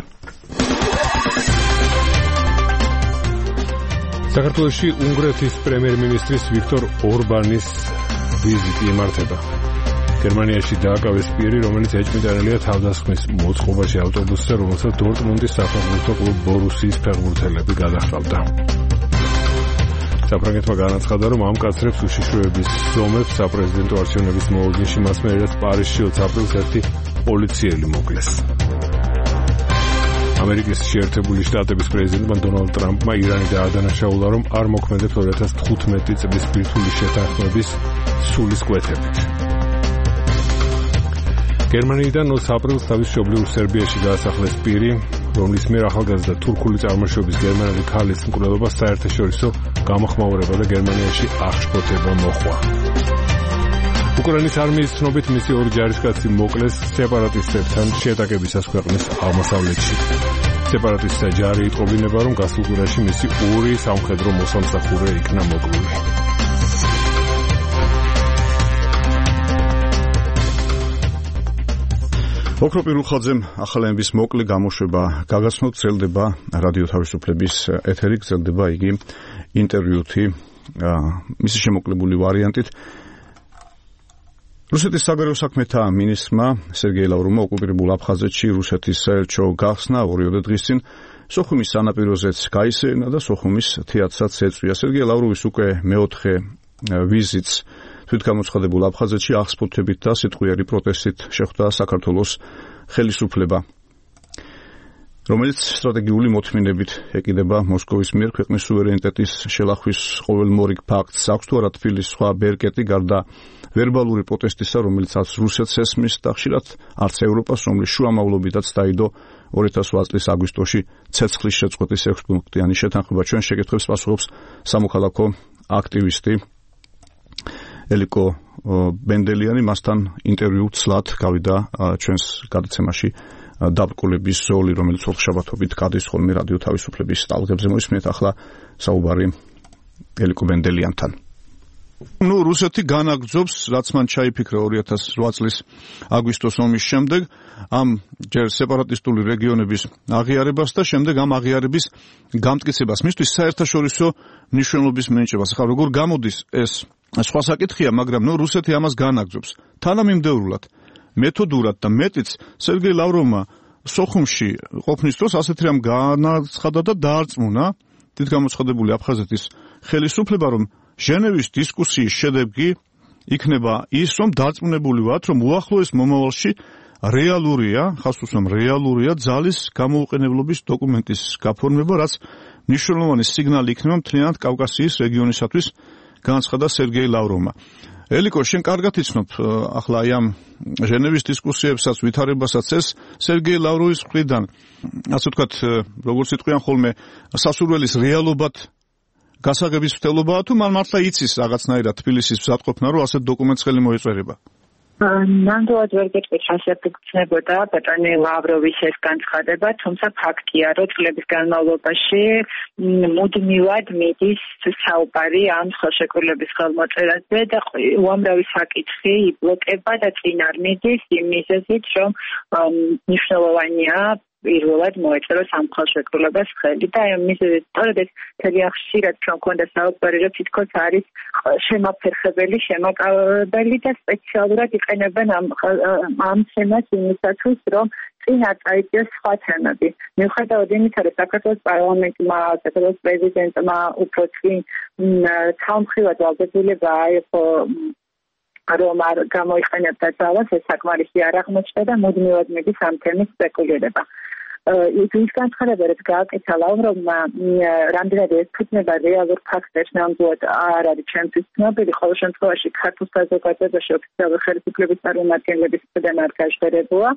საქართველოში უნგრეთის პრემიერ-მინისტრის ვიქტორ ორბანის ვიზიტი იმართება. გერმანიაში დააკავეს პირი, რომელიც ეჭვმიტანილია თავდასხმის მოწყობაში ავტობუსზე, რომელსაც დორტმუნდის საფეხბურთო კლუბ ბორუსიის ფეხბურთელები გადაჰყავდა. საფრანგეთმა განაცხადა, რომ ამ კაცრებს უშიშროების ზომებს საპრეზიდენტო არჩევნების მოვლენში მას მერეც პარიზში ოცი აპრილს ერთი პოლიციელი მოკლეს. ამერიკის შეერთებული შტატების პრეზიდენტმა დონალდ ტრამპმა ირანი დაადანაშაულა, რომ არ მოქმედებს ორი ათას თხუთმეტი წლის ბირთვული შეთანხმების სულისკვეთებით. გერმანიიდან ოცი აპრილს თავის მშობლიურ სერბიაში გაასახლეს პირი, რომლის მიერ ახალგაზრდა თურქული წარმოშობის გერმანელი ქალის მკვლელობას საერთაშორისო გამოხმაურება და გერმანიაში აღშფოთება მოჰყვა. უკრაინის არმიის ცნობით მისი ორი ჯარისკაცი მოკლეს სეპარატისტებთან შეტაკებისას ქვეყნის აღმოსავლეთში. სეპარატისტთა ჯარი იტყობინება, რომ გასულ კვირაში მისი ორი სამხედრო მოსამსახურე იქნა მოკლული. ოქროპირ რუხაძემ ახალიანების მოკლე გამოშვება გაგაცნოთ. გრძელდება რადიო თავისუფლების ეთერი, გრძელდება იგი ინტერვიუთი მისი შემოკლებული ვარიანტით. რუსეთის საგარეო საქმეთა მინისტრმა სერგეი ლავროვმა ოკუპირებულ აფხაზეთში რუსეთის საელჩო გახსნა ორი დღის წინ სოხუმის სანაპიროზეც გაისერნა და სოხუმის თეატრსაც ეწვია. სერგეი ლავროვის უკვე მეოთხე ვიზიტს თვითგამოცხადებულ აფხაზეთში აღსფოთებით და სიტყვიერი პროტესტით შეხვდა საქართველოს ხელისუფლება, რომელიც სტრატეგიული მოთმინებით ეკიდება მოსკოვის მიერ ქვეყნის სუვერენიტეტის შელახვის ყოველმორიგ ფაქტს. აქვს თუ არა თბილისის სხვა ბერკეტი გარდა ვერბალური პროტესტისა, რომელიც არც რუსეთს ესმის და ხშირად არც ევროპას, რომლის შუამავლობითაც დაიდო ორი ათას ოცი წლის აგვისტოში ცეცხლის შეწყვეტის ექვსი პუნქტიანი შეთანხმება. ჩვენ შეკითხვებს პასუხობს სამოქალაქო აქტივისტი ელიკო ბენდელიანი, მასთან ინტერვიუ ცლად გავიდა ჩვენს გადაცემაში დაბრკოლების ზოლი, რომელიც ოთხშაბათობით გადის ხოლმე რადიო თავისუფლების ტალღებზე. მოისმენთ ახლა საუბარი ელიკო ბენდელიანთან. ნუ რუსეთი განაგრძობს, რაც მან ჩაიფიქრა ორი ათას ოთხ წლის აგვისტოს ომის შემდეგ, ამ ჯერ სეპარატისტული რეგიონების აღიარებას და შემდეგ ამ აღიარების გამტკიცებას, მისთვის საერთაშორისო მნიშვნელობის მინიჭებას. ახლა როგორ გამოდის ეს სხვა საკითხია, მაგრამ ნუ რუსეთი ამას განაგრძობს. თანამიმდევრულად, მეთოდურად და მეტიც სერგეი ლავროვმა სოხუმში ყოფნის დროს ასეთი რამ განაცხადა და დაარწმუნა თვითგამოცხადებული აფხაზეთის ხელისუფლება, რომ ჟენევის დისკუსიის შედეგი იქნება ის, რომ დარწმუნებული ვართ, რომ უახლოეს მომავალში რეალურია, ხას უსვამ რეალურია ძალის გამოუყენებლობის დოკუმენტის გაფორმება, რაც მნიშვნელოვანი სიგნალი იქნება მთლიანად კავკასიის რეგიონისათვის, განაცხადა სერგეი ლავროვმა. ელიკო, შენ კარგად იცნობ ახლა აი ამ ჟენევის დისკუსიებსაც, ვითარებასაც, ეს სერგეი ლავროვის მხრიდან, ასე ვთქვათ, როგორც იტყვიან ხოლმე, სასურველის რეალობად გასაღების მცდელობაა, თუ მან მართლა იცის რაღაცნაირად თბილისის მზადყოფნა, რომ ასეთ დოკუმენტს ხელი მოეწერება? ნამდვილად ვერ გეტყვით, ასეთ გწნებოდა ბატონი ლავროვის ეს განცხადება, თუმცა ფაქტია, რომ წლების განმავლობაში მუდმივად მიდის საუბარი ამ ხელშეკრულების ხელმოწერაზე და უამრავი საკითხი იბლოკება და წინ არ მიდის იმ მიზეზით, რომ მნიშვნელოვანია პირველად მოეწეროს ამ ხელშეკრულებას ხელი და ამ მიზეზით სწორედ ეს მთელი ხშირად ჩვენ გვქონდა საუბარი, რომ თითქოს არის შემაფერხებელი, შემაკავებელი და სპეციალურად იყენებენ ამ ამ თემას იმისათვის, რომ წინ არ წაიწიოს სხვა თემები. მიუხედავად იმისა, რომ საქართველოს პარლამენტმა, საქართველოს პრეზიდენტმა უფრო წინ თავმხრივად ვალდებულება აიღო რომ არ გამოიყენებდა ძალას, ეს საკმარისი არ აღმოჩნდა და მუდმივად მიდის ამ თემის სპეკულირება. ის განცხადება რაც გააკეთა ლავროვმა რამდენად ეფუძნება რეალურ ფაქტებს ნამდვილად არ არის ჩემთვის ცნობილი ყოველ შემთხვევაში ქართულ საზოგადოებაში ოფიციალური ხელისუფლების წარმომადგენლების მხრიდან არ გაჟღერებულა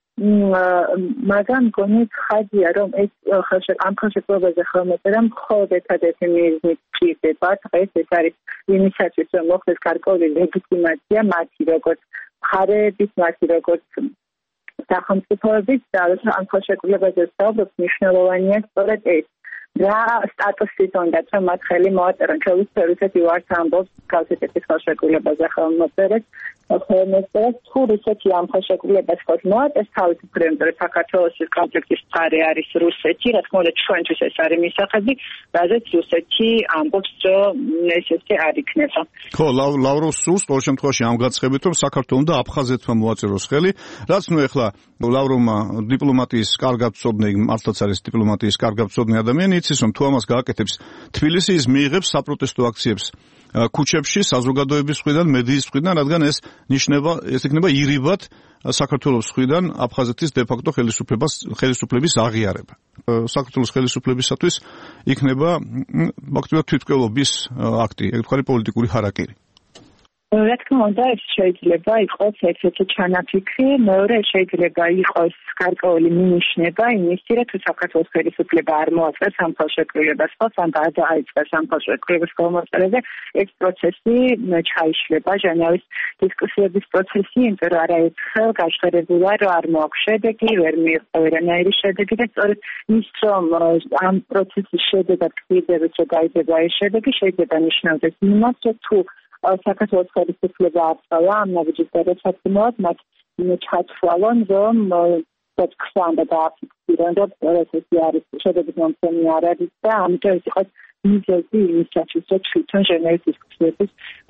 მაგრამ მგონი ხაზია რომ ეს ამ ხელშეკრულებაზე ხელმოწერა მხოლოდ ერთადერთი მიზნით ჭირდება დღეს ეს არის იმისათვის რომ მოხდეს გარკვეული ლეგიტიმაცია მათი როგორც მხარეების მათი როგორც სახელმწიფოების და ამ ხელშეკრულებაზე ვსაუბრობ მნიშვნელოვანია სწორედ ეს რა სტატუსით უნდა რომ მათ ხელი მოაწერონ ჩვენთვის რუსეთი ვართ ამბობს გავსეთების ხელშეკრულებაზე ხელმოწერეთ ხელმოწერეთ თუ რუსეთი ამ ხელშეკრულებას ხოთ მოაწეს თავისუფლად რომ საქართველოს კონფლიქტის მხარე არის რუსეთი რა თქმა უნდა ჩვენთვის ეს არის მისაღები რაზეც რუსეთი ამბობს რომ ეს ესე არ იქნება ხო ლავროვს სულს ყოველ შემთხვევაში ამ გაცხებით რომ საქართველოს და აფხაზეთმა მოაწეროს ხელი რაც ნუ ეხლა ლავროვმა დიპლომატიის კარგად წოდნე მართლაც არის დიპლომატიის კარგად წოდნე ადამიანი იცის რომ თუ ამას გააკეთებს თბილისი ის მიიღებს საპროტესტო აქციებს ქუჩებში საზოგადოების მხრიდან მედიის მხრიდან რადგან ეს ნიშნება ეს იქნება ირიბად საქართველოს მხრიდან აფხაზეთის დე ფაქტო ხელისუფლებას ხელისუფლების აღიარება საქართველოს ხელისუფლებისათვის იქნება ფაქტობრივად თვითმკვლელობის აქტი ეგ თქვა პოლიტიკური ხარაკირი რა თქმა უნდა ეს შეიძლება იყოს ერთ-ერთი ჩანაფიქრი, მეორე შეიძლება იყოს გარკვეული მინიშნება იმისი, რომ თუ საქართველოს ხელისუფლება არ მოაწერს ამ ხელშეკრულებას, ან დააწყეს ამ ხელშეკრულების გამოწერაზე, ეს პროცესი ჩაიშლება, ჟანავის დისკუსიების პროცესი, იმიტომ რომ არაერთხელ გაჟღერებულა, რომ არ მოაქვს შედეგი, ვერ მიიღო ვერანაირი შედეგი და სწორედ ის, რომ ამ პროცესის შედეგად გვიძებთ, რომ გაიძება ეს შედეგი, შეიძლება ნიშნავდეს იმას, რომ თუ საქართველოს ხელისუფლება აღწევა ამ ნაბიჯის გადასაცემად მათ ჩათვალონ რომ თქვენ და დააფიქსირონ რომ პროცესი არის შედეგის მომცემი არ არის და ამიტომ ეს იყოს მიზეზი იმისათვის რომ თვითონ ჟენევის დისკუსიების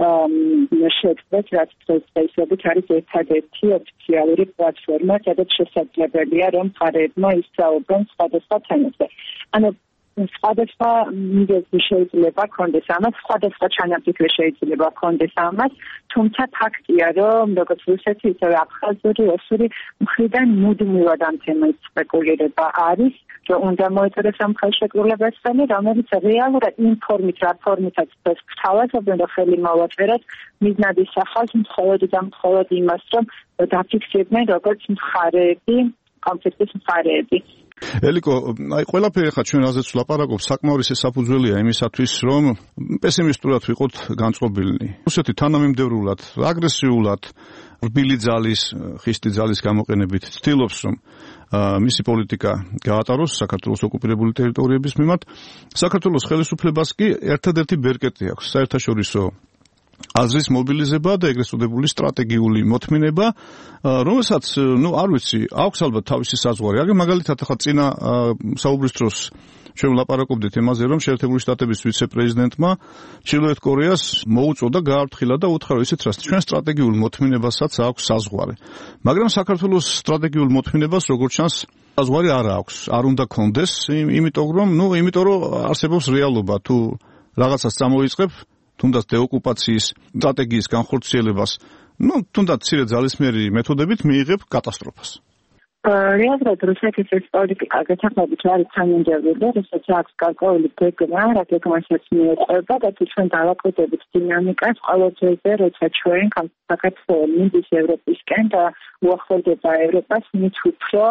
შეწყვეტ რაც პროცესობით არის ერთადერთი ოფიციალური პლატფორმა სადაც შესაძლებელია რომ მხარეებმა ისწავლონ სხვადასხვა თემებზე ანუ სხვადასხვა მიზეზი შეიძლება კონდეს ამას, სხვადასხვა ჩანაფიქრი შეიძლება კონდეს ამას, თუმცა ფაქტია, რომ როგორც რუსეთი, ისევე აფხაზური, ოსური მხრიდან მუდმივად ამ თემით სპეკულირება არის, რომ უნდა მოეწერეს ამ ხელშეკრულებას ხელი, რომელიც რეალურად იმ ფორმით, რა ფორმითაც გვთავაზობენ, რომ ხელი მოვაწეროთ, მიზნად ისახავს მხოლოდ და მხოლოდ იმას, რომ დაფიქსირდნენ როგორც მხარეები, კონფლიქტის მხარეები. ელიკო, აი ყველაფერი ხა ჩვენ რაზეც ვლაპარაკობ, საკმაოდ საფუძველია იმისათვის, რომ პესიმისტურად ვიყოთ განწყობილნი. რუსეთი თანამიმდევრულად, აგრესიულად, რბილი ძალის, ხისტი ძალის გამოყენებით ცდილობს, რომ მისი პოლიტიკა გაატაროს საქართველოს ოკუპირებული ტერიტორიების მიმართ. საქართველოს ხელისუფლებას კი ერთადერთი ბერკეტი აქვს საერთაშორისო აზრის მობილიზება და ეგრეთ წოდებული სტრატეგიული მოთმინება, რომელსაც, ну, არ ვიცი, აქვს ალბათ თავისი საზღვარი. აგერ მაგალითად ახლა წინა საუბრის დროს ჩვენ ვლაპარაკობდით იმაზე, რომ შეერთებული შტატების ვიცე-პრეზიდენტმა ჩრდილოეთ კორეას მოუწოდა გააფრთხილა და უთხრა ისეთ რას, ჩვენ სტრატეგიულ მოთმინებასაც აქვს საზღვარი. მაგრამ საქართველოს სტრატეგიულ მოთმინებას როგორც ჩანს საზღვარი არ აქვს, არ უნდა კონდეს, იმიტომ რომ, ну, იმიტომ რომ არსებობს რეალობა, თუ რაღაცას წამოიწყებ თუნდაც დეოკუპაციის სტრატეგიის განხორციელებას, ну, თუნდაც ცირე ძალისმიერი მეთოდებით მიიღებ კატასტროფას. რეალურად რუსეთის ეს პოლიტიკა გეთახმებით არის თანმიმდევრული, რუსეთს აქვს გარკვეული გეგმა, რა გეგმასაც მიეყვება და ჩვენ დავაკვირდებით დინამიკას ყოველ დღეზე, როცა ჩვენ საქართველოს მიდის ევროპისკენ და უახლოვდება ევროპას, მით უფრო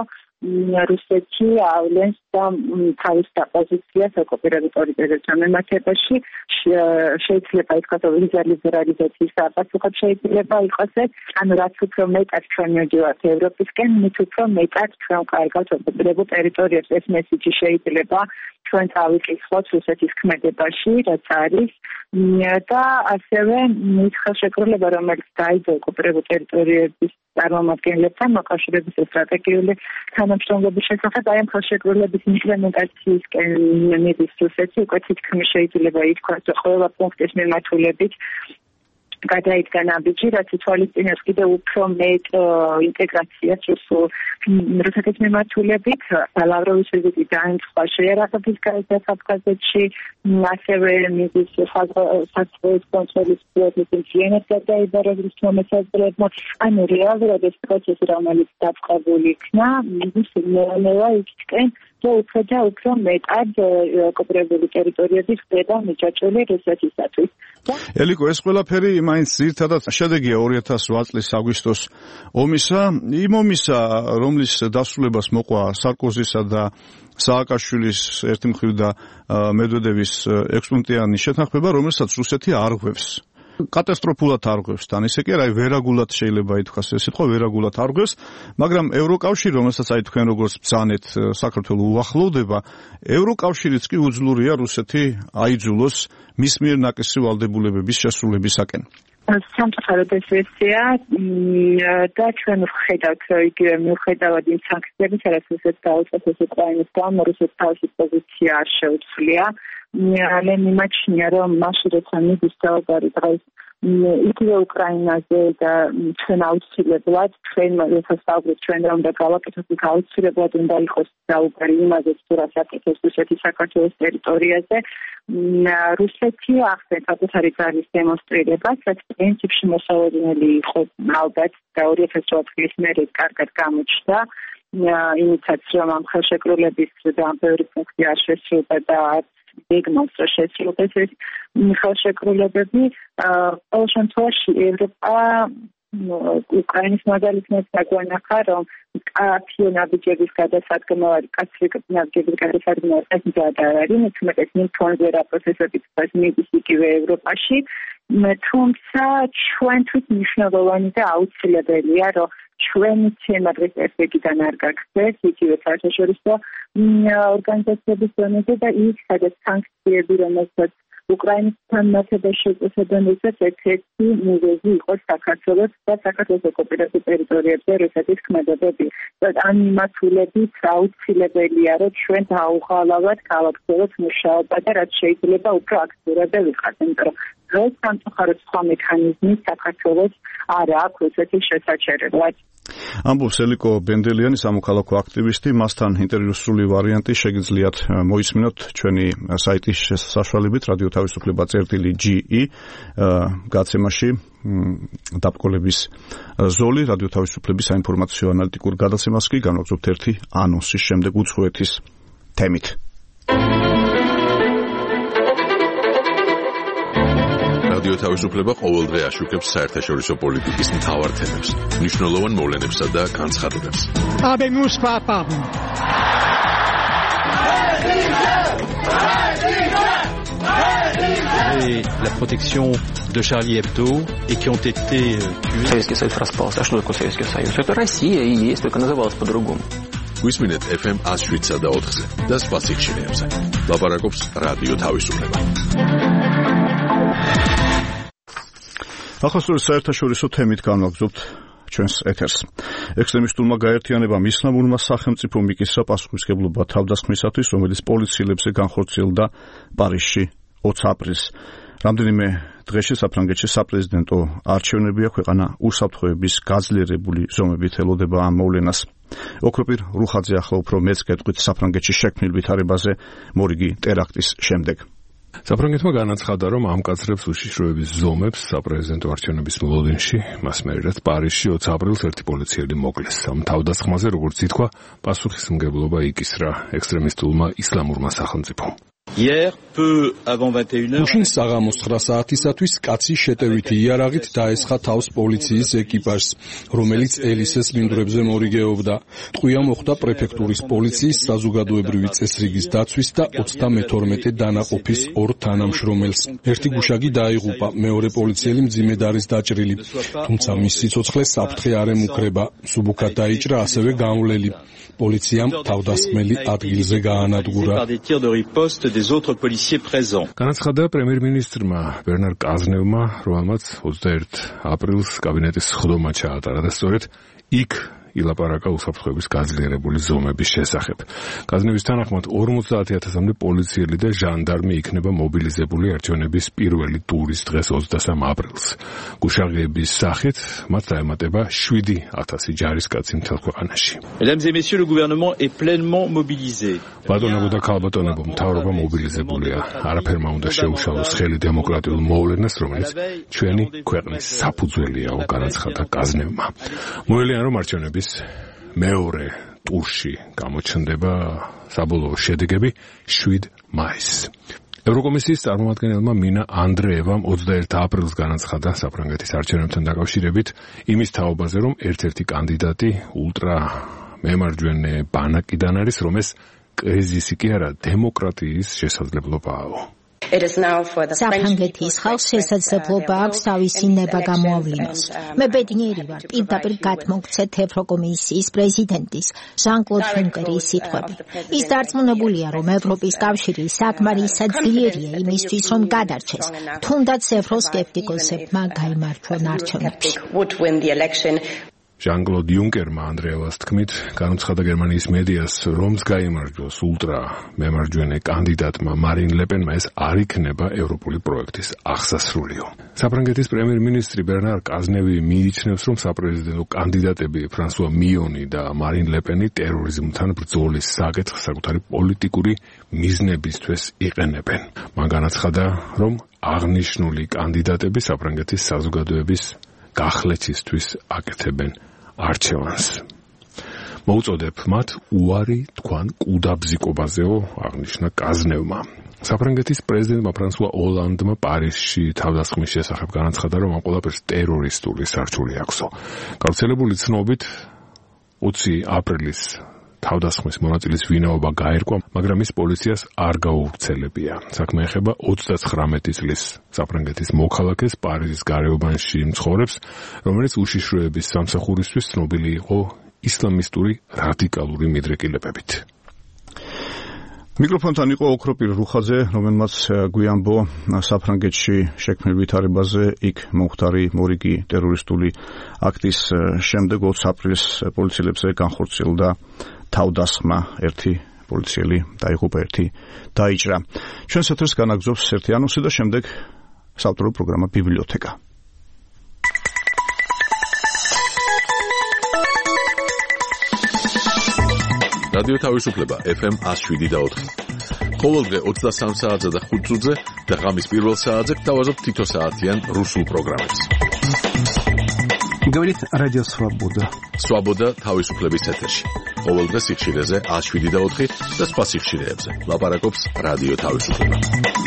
რუსეთი ავლენს და თავის პოზიციას ოკუპირებულ ტერიტორიებთან მიმართებაში შეიძლება ითქვას რომ ლიბერალიზაციის საპასუხოდ შეიძლება იყოს ეს ანუ რაც უფრო მეტად ჩვენ მივდივართ ევროპისკენ მით უფრო მეტად ჩვენ კარგავთ ოკუპირებულ ტერიტორიებს ეს მესიჯი შეიძლება ჩვენ წავიკითხოთ რუსეთის ქმედებაში რაც არის და ასევე ის ხელშეკრულება რომელიც დაიწყო ოკუპირებულ ტერიტორიების წარმომადგენლებთან მოკავშირეების სტრატეგიული თანამშრომლობის შესახებ აი ამ ხელშეკრულების იმპლემენტაციისკენ მიდის რუსეთი უკვე თითქმის შეიძლება ითქვას რომ ყველა პუნქტის მიმართულებით გადაიდგა ნაბიჯი, რაც ითვალისწინებს კიდევ უფრო მეტ ინტეგრაციას რუსულ რუსეთის მიმართულებით. ლავროვის ვიზიტი დაემთხვა შეიარაღების გასაფხაზეთში, ასევე მიდის საზღვაო კონტროლის პროცესის ძიენად გადაიბარა რუსულმა მოსაზრებმა. ანუ რეალურად ეს პროცესი, რომელიც დაწყებული იქნა, მიდის ნელა იქიდან და უფრო და უფრო მეტად ოკუპირებული ტერიტორიების ხდება მიჯაჭვული რუსეთისათვის. ელიკო, ეს ყველაფერი მაინც ძირითადად შედეგია ორი ათას ოთხ წლის აგვისტოს ომისა, იმ ომისა, რომლის დასრულებას მოყვა სარკოზისა და სააკაშვილის ერთი მხრივ და მედვედევის ექვსპუნქტიანი შეთანხმება, რომელსაც რუსეთი არ ღვევს. კატასტროფულად არ ღვევს თან, ისე კი არა, ვერაგულად შეიძლება ითქვას ეს სიტყვა, ვერაგულად არ ღვევს, მაგრამ ევროკავშირი, რომელსაც აი თქვენ როგორც ბრძანეთ საქართველო უახლოვდება, ევროკავშირიც კი უძლურია რუსეთი აიძულოს მის მიერ ნაკისი ვალდებულებების შესრულებისაკენ. სამწუხაროდ ეს ესეა და ჩვენ ვხედავთ იგივე მიუხედავად იმ სანქციების, რაც რუსეთს დაუწყეს უკრაინის გამო, რუსეთს თავისი პოზიცია არ შეუცვლია. მე მიმაჩნია, რომ მაშინ როცა მიდის საუბარი დღეს იგივე უკრაინაზე და ჩვენ აუცილებლად ჩვენ მოსასწავლეთ ჩვენ რომ და გავაკეთოთ აუცილებლად უნდა იყოს საუბარი იმაზე, თუ რა საკეთებს რუსეთი საქართველოს ტერიტორიაზე. რუსეთი ახდენს საკუთარი ძალის დემონსტრირებას, რაც პრინციპში მოსალოდნელი იყო ალბათ და ორი ათას ოთხ წლის მერე კარგად გამოჩნდა. იმითაც რომ ამ ხელშეკრულების და ამ ბევრი ფუნქცია არ შესრულდა და დიაგნოზა შესრულდეს ეს ხელშეკრულებები. ყოველ შემთხვევაში ევროპა უკრაინის მაგალითად დაგვანახა, რომ კაცი ნაბიჯების გადასადგმელად, კაცი ნაბიჯების გადასადგმელად ეს მზად არ არის, მეტუმეტეს იმ ფონზე რა პროცესები თქოს მიდის იგივე ევროპაში, თუმცა ჩვენთვის მნიშვნელოვანი და აუცილებელია, რომ ჩვენი ცემა დღეს ეფექტიდან არ გაქცეს, იგივე საერთაშორისო ორგანიზაციების დონეზე და ის სადაც სანქციები, რომელსაც უკრაინასთან მართებას შეწესებენ, როცა ერთ-ერთი მიზეზი იყოს საქართველოს და საქართველოს ოკუპირებულ ტერიტორიებზე რუსეთის ქმედებები. ამ მიმართულებით აუცილებელია, რომ ჩვენ დაუღალავად გავაგრძელოთ მუშაობა და რაც შეიძლება უფრო აქტიურად ვიყავთ, იმიტომ რომ დღეს სამწუხაროდ სხვა მექანიზმი საქართველოს არ აქვს რუსეთის შესაჩერებლად. ამბობს ელიკო ბენდელიანი, სამოქალაქო აქტივისტი, მასთან ინტერვიუს სრული ვარიანტი შეგიძლიათ მოისმინოთ ჩვენი საიტის საშუალებით რადიო თავისუფლება წერტილი ჯი ი გაცემაში დაბკოლების ზოლი რადიო თავისუფლების საინფორმაციო ანალიტიკურ გადაცემას კი განვაგრძობთ ერთი ანონსის შემდეგ უცხოეთის თემით. რადიო თავისუფლება ყოველდღე აშუქებს საერთაშორისო პოლიტიკის მთავარ თემებს, მნიშვნელოვან მოვლენებსა და განცხადებებს. Habemus papam. Et la protection de Charlie Hebdo et qui ont été tués. Советский Союз распался. А что такое Советский Союз? Это Россия и есть, только называлась по-другому. გვისმინეთ ეფ ემ one oh seven და ოთხზე და სხვა სიხშირეებზე. ლაპარაკობს რადიო თავისუფლება. ახალ საერთაშორისო თემით განვაგრძობთ ჩვენს ეთერს. ექსტრემისტულმა გაერთიანებამ ისლამურმა სახელმწიფომ მიკისრა პასუხისმგებლობა თავდასხმისათვის, რომელიც პოლიციელებზე განხორციელდა პარიზში ოცი აპრილს. რამდენიმე დღეში საფრანგეთში საპრეზიდენტო არჩევნებია, ქვეყანა უსაფრთხოების გაძლიერებული ზომებით ელოდება ამ მოვლენას. ოქროპირ რუხაძე ახლა უფრო მეც გეტყვით საფრანგეთში შექმნილ ვითარებაზე მორიგი ტერაქტის შემდეგ. საფრანგეთმა განაცხადა, რომ ამკაცრებს უშიშროების ზომებს საპრეზიდენტო არჩევნების მოლოდინში, მას მერე პარიზში ოცი აპრილს ერთი პოლიციელი მოკლეს. ამ თავდასხმაზე, როგორც ითქვა, პასუხისმგებლობა იკისრა ექსტრემისტულმა ისლამურმა სახელმწიფომ. Hier, peu avant vingt et une heures, უშინ საღამოს ცხრა საათისათვის კაცი შეტევითი იარაღით დაესხა თავს პოლიციის ეკიპაჟს, რომელიც ელისეს მინდვრებზე მორიგეობდა. ტყვია მოხდა პრეფექტურის პოლიციის საზოგადოებრივი წესრიგის დაცვის და ოცდამეთორმეტე დანაყოფის ორ თანამშრომელს. ერთი გუშაგი დაიღუპა, მეორე პოლიციელი მძიმედ არის დაჭრილი, თუმცა მის სიცოცხლეს საფრთხე არ ემუქრება. მსუბუქად დაიჭრა ასევე გამვლელი. პოლიციამ თავდასხმელი ადგილზე გაანადგურა. des autres policiers présents. განაცხადა პრემიერ-მინისტრმა ბერნარ კაზნევმა, რომელმაც ოცდაერთი აპრილს კაბინეტის სხდომა ჩაატარა და სწორედ იქ ილაპარაკა უსაფრთხოების გაძლიერებული ზომების შესახებ. კაზნევის თანახმად ორმოცდაათი ათასამდე პოლიციელი და ჟანდარმი იქნება მობილიზებული არჩევნების პირველი ტურის დღეს ოცდასამ აპრილს. გუშაღების სახით მათ დაემატება შვიდი ათასი ჯარისკაცი მთელ ქვეყანაში. Mesdames et messieurs, le gouvernement est pleinement mobilisé. ბატონებო და ქალბატონებო, მთავრობა მობილიზებულია. არაფერმა უნდა შეუშალოს ხელი დემოკრატიულ მოვლენას, რომელიც ჩვენი ქვეყნის საფუძველიაო, განაცხადა კაზნევმა. მოელიან, რომ არჩევნების მეორე ტურში გამოჩნდება საბოლოო შედეგები შვიდ მაისს. ევროკომისიის წარმომადგენელმა მინა ანდრეევამ ოცდაერთი აპრილს განაცხადა საფრანგეთის არჩევნებთან დაკავშირებით იმის თაობაზე, რომ ერთ-ერთი კანდიდატი ულტრა მემარჯვენე ბანაკიდან არის, რომ ეს კრიზისი კი არა, დემოკრატიის შესაძლებლობაა. საფრანგეთის ხალხს შესაძლებლობა აქვს თავისი ნება გამოავლინოს. მე ბედნიერი ვარ პირდაპირ გათმოგცეთ ევროკომისიის პრეზიდენტის ჟან-კლოდ იუნკერის სიტყვები. ის დარწმუნებულია, რომ ევროპის კავშირი საკმარისად ძლიერია იმისთვის, რომ გადარჩეს, თუნდაც ევროსკეპტიკოსებმა გაიმარჯვონ არჩევნებში. ჟან-კლოდ იუნკერმა ანდრეევას თქმით, განუცხადა გერმანიის მედიას, რომს გაიმარჯვოს ულტრა მემარჯვენე კანდიდატმა მარინ ლეპენმა, ეს არ იქნება ევროპული პროექტის აღსასრულიო. საფრანგეთის პრემიერ-მინისტრი ბერნარ კაზნევი მიიჩნევს, რომ საპრეზიდენტო კანდიდატები ფრანსუა მიონი და მარინ ლეპენი ტერორიზმთან ბრძოლის საკითხს საკუთარი პოლიტიკური მიზნებისთვის იყენებენ. მან განაცხადა, რომ აღნიშნული კანდიდატები საფრანგეთის საზოგადოების გახლეცისთვის აკეთებენ არჩევანს. მოუწოდებ მათ უარი თქვან კუდაბზიკობაზეო, აღნიშნა კაზნევმა. საფრანგეთის პრეზიდენტმა ფრანსუა ოლანდმა პარიზში თავდასხმის შესახებ განაცხადა, რომ ამ ყველაფერს ტერორისტული სარჩული აქვსო. გავრცელებული ცნობით ოცი აპრილის თავდასხმის მონაწილის ვინაობა გაერკვა, მაგრამ ის პოლიციას არ გაუვრცელებია. საქმე ეხება ოცდაცხრამეტი წლის საფრანგეთის მოქალაქეს, პარიზის გარეუბანში მცხოვრებს, რომელიც უშიშროების სამსახურისთვის ცნობილი იყო ისლამისტური რადიკალური მიდრეკილებებით. მიკროფონთან იყო ოქროპირ რუხაძე, რომელმაც გვიანბო საფრანგეთში შექმნილ ვითარებაზე, იქ მომხდარი მორიგი ტერორისტული აქტის შემდეგ ოცი აპრილს პოლიციელებზე განხორციელდა თავდასხმა, ერთი პოლიციელი დაიღუპა, ერთი დაიჭრა. ჩვენს ეთერს განაგზობს ერთი ანონსი და შემდეგ საავტორო პროგრამა ბიბლიოთეკა. რადიო თავისუფლება ეფ ემ one oh seven და ოთხი. ყოველდღე ოცდასამ საათზე და ხუთ წუთზე და ღამის პირველ საათზე გთავაზობთ თითო საათიან რუსულ პროგრამებს. Говорит Радио Свобода. Свобода თავისუფლების ეთერში. ყოველდღე სიხშირეზე one oh seven და ოთხი და სხვა სიხშირეებზე. ლაპარაკობს რადიო თავისუფლება.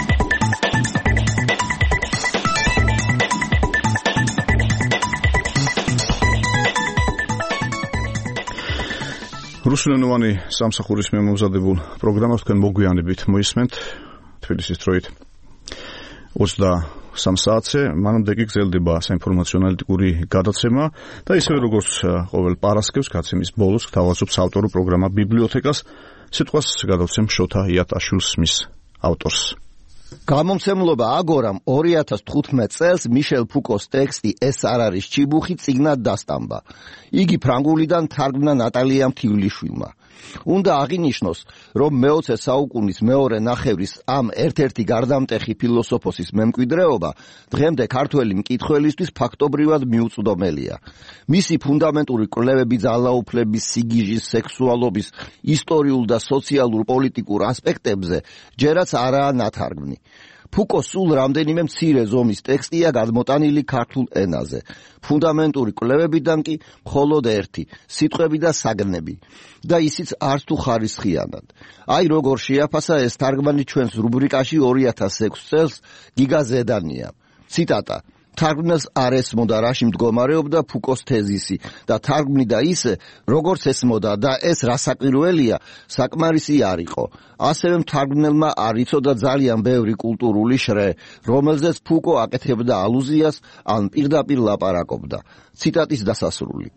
რუსულენოვანი სამსახურის მიმომზადებულ პროგრამას თქვენ მოგვიანებით მოისმენთ თბილისის დროით ოცდასამ საათზე, მანამდე კი გრძელდება საინფორმაციო ანალიტიკური გადაცემა და ისევე როგორც ყოველ პარასკევს გაცემის ბოლოს გთავაზობს ავტორო პროგრამა ბიბლიოთეკას. სიტყვას გადავცემ შოთა იატაშვილს, მის ავტორს. გამომცემლობა აგორამ ორი ათას თხუთმეტ წელს მიშელ ფუკოს ტექსტი ეს არ არის ჭიბუხი წიგნად დასტამბა. იგი ფრანგულიდან თარგმნა ნატალიამ თივლიშვილმა. უნდა აღინიშნოს, რომ მეოცე საუკუნის მეორე ნახევრის ამ ერთ-ერთი გარდამტეხი ფილოსოფოსის მემკვიდრეობა დღემდე ქართველი მკითხველისთვის ფაქტობრივად მიუწვდომელია. მისი ფუნდამენტური კვლევები ძალაუფლების, სიგიჟის, სექსუალობის, ისტორიულ და სოციალურ-პოლიტიკურ ასპექტებზე ჯერაც არაა ნათარგმნი. ფუკოს სულ რამდენიმე მცირე ზომის ტექსტია გადმოტანილი ქართულ ენაზე. ფუნდამენტური კვლევებიდან კი მხოლოდ ერთი, სიტყვები და საგნები. და ისიც არც თუ ხარისხიანად. აი როგორ შეაფასა ეს თარგმანი ჩვენს რუბრიკაში ორი ათას ექვსი წელს გიგა ზედანია. ციტატა: თარგმნელს არ ესმოდა რაში მდგომარეობდა ფუკოს თეზისი და თარგმნიდა ისე, როგორც ესმოდა და ეს რასაკვირველია, საკმარისი არ იყო. ასევე მთარგმნელმა არ იცოდა ძალიან ბევრი კულტურული შრე, რომელზეც ფუკო აკეთებდა ალუზიას ან პირდაპირ ლაპარაკობდა. ციტატის დასასრული.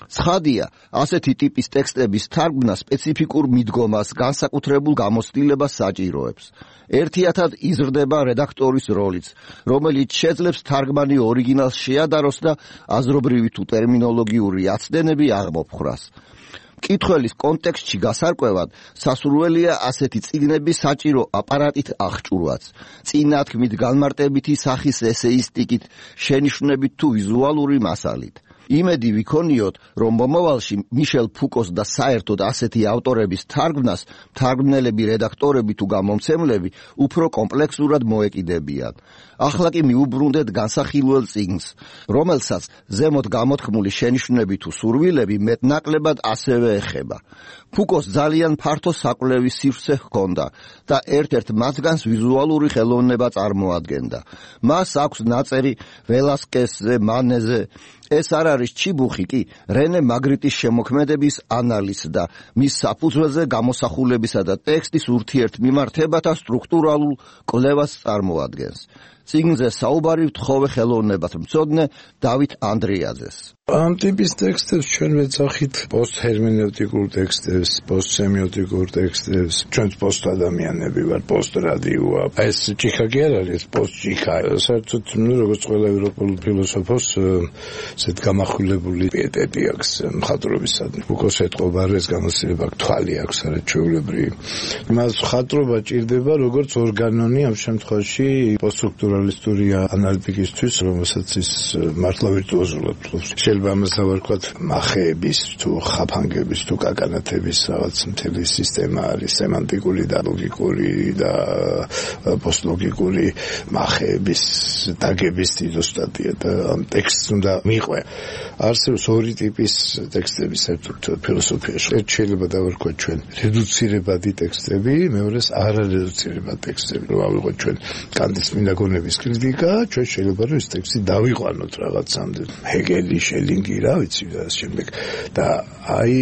ცხადია, ასეთი ტიპის ტექსტების თარგმნა სპეციფიკურ მიდგომას, განსაკუთრებულ გამოცდილებას საჭიროებს. ერთიათად იზრდება რედაქტორის როლიც, რომელიც შეძლებს თარგმანი ორიგინალს შეადაროს და აზრობრივი თუ ტერმინოლოგიური აცდენები აღმოფხრას. მკითხველის კონტექსტში გასარკვევად სასურველია ასეთი წიგნების საჭირო აპარატით აღჭურვაც, წინათქმით, განმარტებითი სახის ესეისტიკით, შენიშვნებით თუ ვიზუალური მასალით. იმედი ვიქონიოთ, რომ მომავალში მიშელ ფუკოს და საერთოდ ასეთი ავტორების თარგმნას თარგმნელები, რედაქტორები თუ გამომცემლები უფრო კომპლექსურად მოეკიდებიან. ახლა კი მიუბრუნდეთ განსახილველ წიგნს, რომელსაც ზემოთ გამოთქმული შენიშვნები თუ სურვილები მეტნაკლებად ასევე ეხება. ფუკოს ძალიან ფართო საკვლევის სივრცე ჰქონდა და ერთ-ერთ მათგანს ვიზუალური ხელოვნება წარმოადგენდა. მას აქვს ნაწერი ველასკესზე, მანეზე. ეს არ არის ჩიბუხი კი რენე მაგრიტის შემოქმედების ანალიზს და მის საფუძველზე გამოსახულებისა და ტექსტის ურთიერთმიმართებათა სტრუქტურალურ კვლევას წარმოადგენს. წიგნზე საუბარი ვთხოვე ხელოვნებათმცოდნე დავით ანდრიაძეს. ამ ტიპის ტექსტებს ჩვენ ვეძახით პოსტჰერმენევტიკურ ტექსტებს, პოსტსემიოტიკურ ტექსტებს. ჩვენ პოსტ ადამიანები ვარ, პოსტ რადიოა. ეს ჭიქა კი არ არის, პოსტ ჭიქა. საერთოდ, ну, როგორც ყველა ევროპულ ფილოსოფოს, ესეთ გამახვილებული პიეტეტი აქვს მხატვრობისადმი. ფუკოს ეთყობა ეს გამოცდილება თვალი აქვს არაჩვეულებრივი. მას მხატვრობა ჭირდება როგორც ორგანონი ამ შემთხვევაში პოსტსტრუქტურალისტური ანალიტიკისთვის, რომელსაც ის მართლა ვირტუოზულად ფლობს. ამას ავარქვათ მახეების თუ ხაფანგების თუ კაკანათების რაღაც მთელი სისტემა არის სემანტიკური და ლოგიკური და პოსტლოგიკური მახეების დაგების დიდოსტატია და ამ ტექსტს უნდა მიყვე. არსებობს ორი ტიპის ტექსტები საერთოდ ფილოსოფიაში. ერთ შეიძლება დავარქვათ ჩვენ რედუცირებადი ტექსტები, მეორეს არარედუცირებადი ტექსტები. რომ ავიღოთ ჩვენ კანტის წმინდა გონების კრიტიკა, ჩვენ შეიძლება რომ ეს ტექსტი დავიყვანოთ რაღაცამდე. ჰეგელი ლინგი რა ვიცი და შემდეგ და აი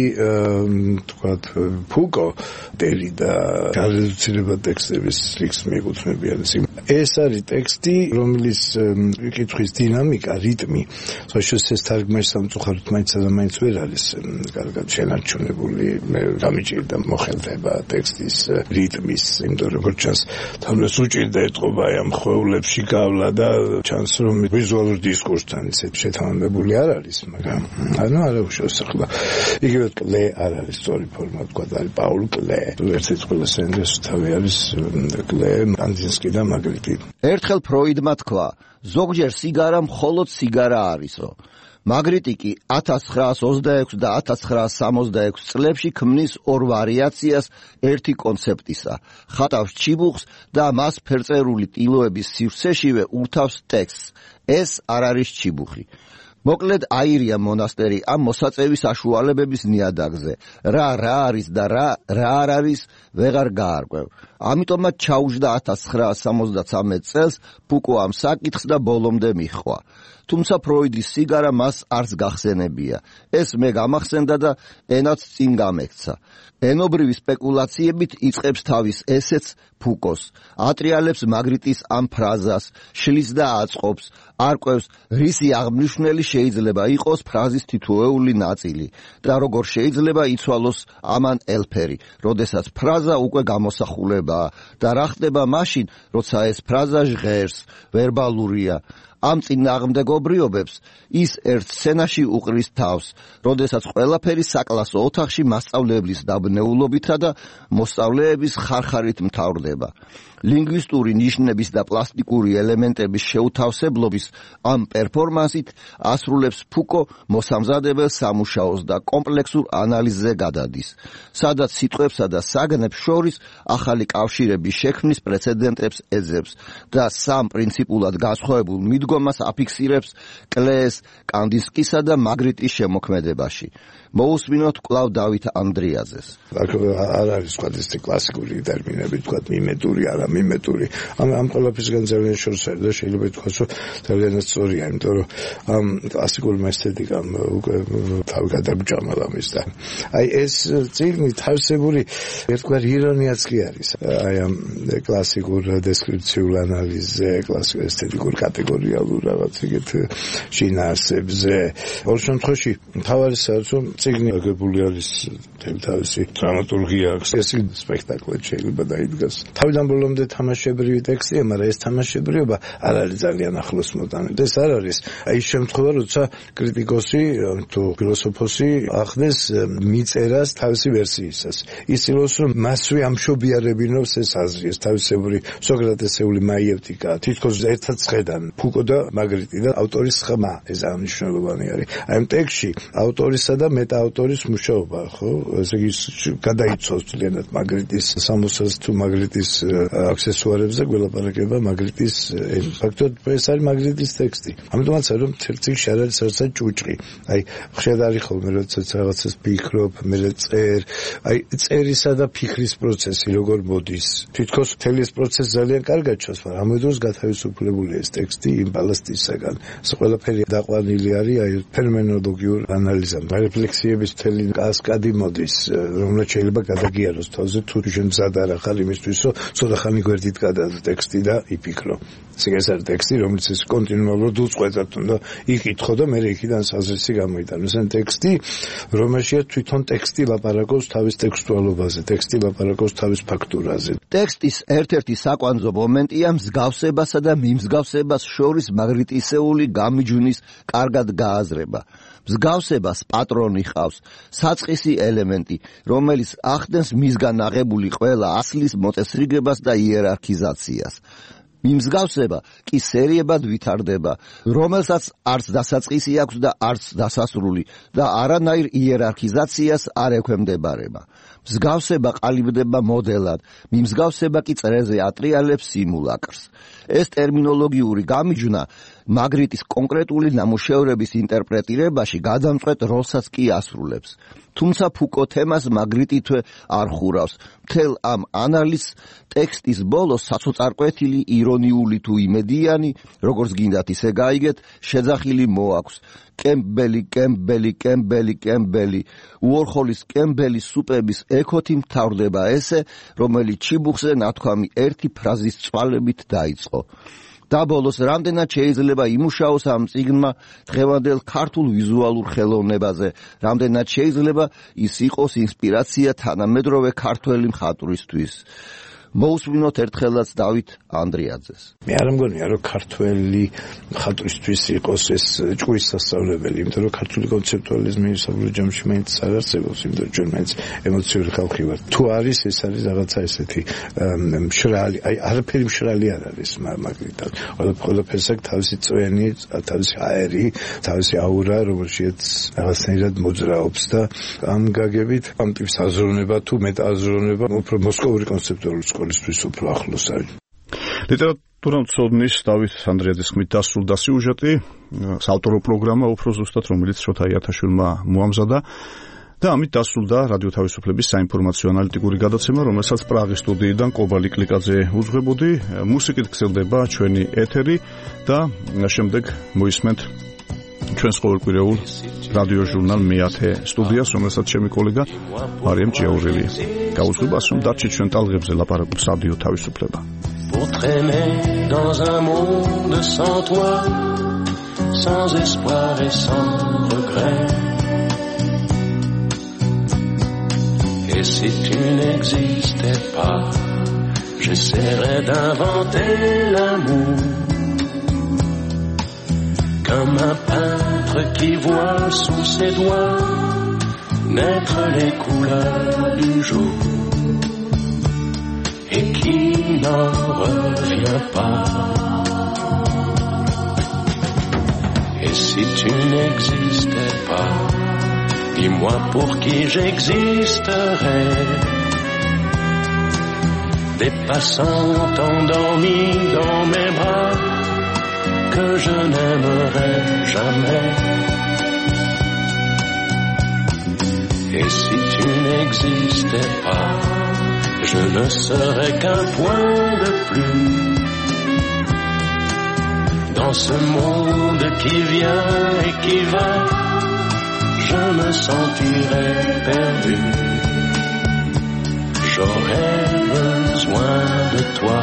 თქვათ ფუკო დელი და გარდაცვლილება ტექსტების ლიქსს მიეკუთვნებიან. ეს არის ტექსტი, რომელიც კითხვის დინამიკა, რიტმი, სწორედ ეს თარგმანი სამწუხაროდ მაინც და მაინც ვერ არის კარგად შენარჩუნებული. მე გამიჭირდა მოხელდება ტექსტის რიტმის, იმიტომ რომ როგორც ჩანს, თამას უჭირდა ეთყობა ამ ხვეულებში გავლა და ჩანს რომ ვიზუალურ დისკურსთან ისეთ შეთანხმებული არ არის. მაგრამ ანუ არა უშავს ახლა იგივე კლე არ არის სწორი ფორმა თქვა არის პაულ კლე ერთ-ერთი ყველა სენდეს თავი არის კლე კანდინსკი და მაგრიტი. ერთხელ ფროიდმა თქვა, ზოგჯერ სიგარა მხოლოდ სიგარა არისო. მაგრიტი კი ათას ცხრაას ოცდაექვსი და ათას ცხრაას სამოცდაექვსი წლებში ქმნის ორ ვარიაციას ერთი კონცეპტისა. ხატავს ჩიბუხს და მას ფერწერული ტილოების სივრცეშივე ურთავს ტექსტს. ეს არ არის ჩიბუხი. მოკლედ აირია მონასტერი ამ მოსაწევის საშუალებების ნიადაგზე. რა რა არის და რა რა არ არის, ვეღარ გაარკვევ. ამიტომაც ჩაუждდა ათას ცხრაას სამოცდათვრამეტ წელს ფუკო ამ საკითხს და ბოლომდე მიჰყვა. თუმცა ფროიდის სიგარა მას არც გახსენებია. ეს მე გამახსენდა და ენაც წინ გამექცა. ენობრივი სპეკულაციებით იწყებს თავის ესეც ფუკოს. ატრიალებს მაგრიტის ამ ფრაზას, შლის და აწყობს, არკვევს, რისი აღმნიშვნელი შეიძლება იყოს ფრაზის თითოეული ნაწილი და როგორ შეიძლება იცვალოს ამან ელფერი, როდესაც ფრაზა უკვე გამოსახულებაა და რა ხდება მაშინ, როცა ეს ფრაზა ჟღერს, ვერბალურია. ამ წინააღმდეგობრიობებს ის ერთ სცენაში უყრის თავს, როდესაც ყველაფერი საკლასო ოთახში მასწავლებლის დაბნეულობითა და მოსწავლეების ხარხარით მთავრდება. ლინგვისტური ნიშნების და პლასტიკური ელემენტების შეუთავსებლობის ამ პერფორმანსით ასრულებს ფუკო მოსამზადებელ სამუშაოს და კომპლექსურ ანალიზზე გადადის, სადაც სიტყვებსა და საგნებს შორის ახალი კავშირების შექმნის პრეცედენტებს ეძებს და სამ პრინციპულად განსხვავებულ მიდგომას აფიქსირებს კლეს, კანდინსკისა და მაგრიტის შემოქმედებაში. მოусმინოთ კვლავ დავით ანდრიაძეს. არ არის თქვა ეს კლასიკური ტერმინები, თქვა მიმეტური, არა მიმეტური. ამ ამ ყველაფერსგან ძალიან შორს არის და შეიძლება ითქვას, რომ ძალიან სწორია, იმიტომ რომ ამ კლასიკურმა ესთეტიკამ უკვე თავი გადაგჭამა ამის და აი ეს წიგნი თავისებური ერთგვარ ირონიაც კი არის. აი ამ კლასიკურ დესკრიფციულ ანალიზზე, კლასიკურ ესთეტიკურ კატეგორიალურ რაღაც ეგეთ შინაარსებზე. ორ შემთხვევაში თავარი საერთოდ რომ წიგნი აგებული არის თავისი დრამატურგია აქვს. ეს სპექტაკლი შეიძლება დაიდგას. თავიდან ბოლომდე თამაშებრივი ტექსტია, მაგრამ ეს თამაშებრიობა არ არის ძალიან ახლოს მოტანილი. ეს არ არის აი ის შემთხვევა, როცა კრიტიკოსი თუ ფილოსოფოსი ახდენს მიწერას თავისი ვერსიისას. ისწავლოს რომ მასვე ამშობიარებინოს ეს აზრი, ეს თავისებური სოკრატესეული მაიევტიკა. თითქოს ერთად ხედან ფუკო და მაგრიტი და ავტორის ხმა, ეს აღნიშნულოვანი არის. აი ამ ტექსტში ავტორისა და მეტაავტორის მუშაობა, ხო? ესე იგი გადაიცვალს ძალიანად მაგრიტის სამოსას თუ მაგრიტის აქსესუარებზე გველაპარაკება მაგრიტის ფაქტობრივად ეს არის მაგრიტის ტექსტი. ამიტომაც რომ თერციგში არ არის საერთოდ ჭუჭყი. აი ხშირად არის ხოლმე როდესაც რაღაცას ფიქრობ, მე წერ, აი წერისა და ფიქრის პროცესი როგორ მოდის. თითქოს მთელი ეს პროცესი ძალიან კარგად ჩანს, მაგრამ ამ დროს გათავისუფლებულია ეს ტექსტი იმ ბალასტისაგან. ეს ყველაფერი დაყვანილი არის აი ფენომენოლოგიურ ანალიზამ. რეფლექსიების მთელი კასკადი მოდის, რომელიც შეიძლება გადაგიაროს თავზე თუ შენ მზად არ ახარ იმისთვის, რომ ცოტა ხანი გვერდით გადადო ტექსტი და იფიქრო. ეს არის ტექსტი, რომელიც ის კონტინუალურად უწყვეტად უნდა იკითხო და მე იქიდან საზრისი გამოიტანოს. ეს ტექსტი, რომელშია თვითონ ტექსტი ლაპარაკობს თავის ტექსტუალობაზე, ტექსტი ლაპარაკობს თავის ფაქტურაზე. ტექსტის ერთ-ერთი საკვანძო მომენტია მსგავსებასა და მიმსგავსებას შორის მაგრიტისეული გამიჯვნის კარგად გააზრება. მსგავსებას პატრონი ჰყავს, საწყისი ელემენტი, რომელიც ახდენს მისგან აღებული ყველა ასლის მოწესრიგებას და იერარქიზაციას. მიმსგავსება კი სერიებად ვითარდება, რომელსაც არც დასაწყისი აქვს და არც დასასრული და არანაირ იერარქიზაციას არ ექვემდებარება. მსგავსება ყალიბდება მოდელად, მიმსგავსება კი წრეზე ატრიალებს სიმულაკრს. ეს ტერმინოლოგიური გამიჯვნა მაგრიტის კონკრეტული ნამუშევრების ინტერპრეტირებაში გადამწყვეტ როლსაც კი ასრულებს. თუმცა ფუკო თემას მაგრიტითვე არ ხურავს. მთელ ამ ანალიზს ტექსტის ბოლოს საცოწარკვეთილი, ირონიული თუ იმედიანი, როგორც გინდათ ისე გაიგეთ, შეძახილი მოაქვს. კემბელი, კემბელი, კემბელი, კემბელი. უორხოლის კემბელის სუპების ექოთი მთავრდება ესე, რომელიც ჩიბუხზე ნათქვამი ერთი ფრაზის წვალებით დაიწყო. და ბოლოს რამდენად შეიძლება იმუშაოს ამ წიგნმა დღევანდელ ქართულ ვიზუალურ ხელოვნებაზე, რამდენად შეიძლება ის იყოს ინსპირაცია თანამედროვე ქართველი მხატვრისთვის. მოусმინოთ ერთხელაც დავით ანდრიაძეს. მე არ მგონია რომ ქართველი მხატვრისთვის იყოს ეს ჭკუის სასწავლებელი, იმიტომ რომ ქართული კონცეპტუალიზმი საბოლოო ჯამში მაინც არ არსებობს, იმიტომ რომ ჩვენ მაინც ემოციური ხალხი ვართ. თუ არის, ეს არის რაღაცა ესეთი მშრალი, აი არაფერი მშრალი არ არის მაგრიტად. ყველაფერს აქვს თავისი წვენი, თავისი აერი, თავისი აურა, რომელშიც რაღაცნაირად მოძრაობს და ამ გაგებით ამ ტიპის აზროვნება თუ მეტაზროვნება უფრო მოსკოვური კონცეპტუალური სკოლისთვის უფრო ახლოს არის. ლიტერატურა მცოდნის დავით ანდრიაძის ხმით დასრულდა სიუჟეტი, საავტორო პროგრამა უფრო ზუსტად, რომელიც შოთა იათაშვილმა მოამზადა და ამით დასრულდა რადიო თავისუფლების საინფორმაციო ანალიტიკური გადაცემა, რომელსაც პრაღის სტუდიიდან კობალი კლიკაძე უძღვებოდი. მუსიკით გრძელდება ჩვენი ეთერი და შემდეგ მოისმენთ ჩვენს ყოველკვირეულ რადიო ჟურნალ მეათე სტუდიას, რომელსაც ჩემი კოლეგა მარიამ ჭიაურელია. გაუძღებას, რომ დარჩით ჩვენ ტალღებზე ლაპარაკობს რადიო თავისუფლება. Pour traîner dans un monde sans toi, sans espoir et sans regret. Et si tu n'existais pas, j'essaierais d'inventer l'amour. Comme un peintre qui voit sous ses doigts naître les couleurs du jour et qui n'en revient pas. Et si tu n'existais pas, dis-moi pour qui j'existerais. Des passants endormis dans mes bras que je n'aimerai jamais. Et si tu n'existais pas, je ne serai qu'un point de plus dans ce monde qui vient et qui va. Je me sentirai perdu, j'aurai besoin de toi.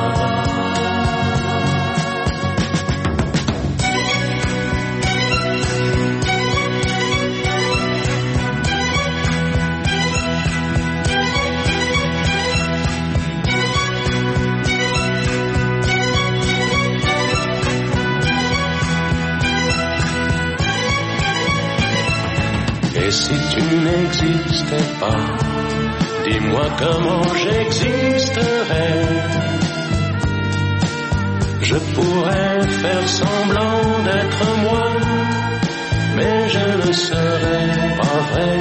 Et si tu n'existais pas, dis-moi comment j'existerais. Je pourrais faire semblant d'être moi, mais je ne serais pas vrai.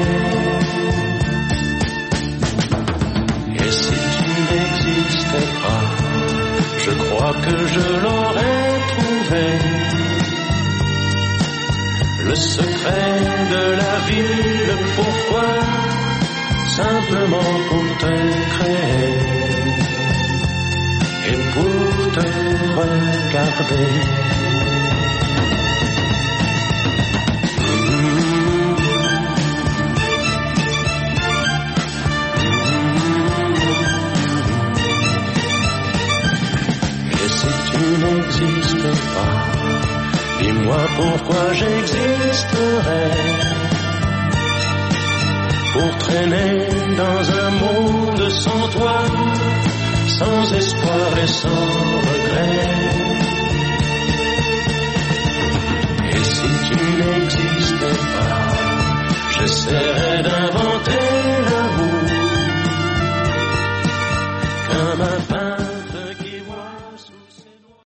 Et si tu n'existais pas, je crois que je l'aurais trouvé. Le secret de la vie, le pourquoi, simplement pour te créer et pour te regarder. Et si tu n'existes pas, dis-moi pourquoi j'existerais. Pour traîner dans un monde sans toi, sans espoir et sans regret. Et si tu n'existais pas, j'essaierais d'un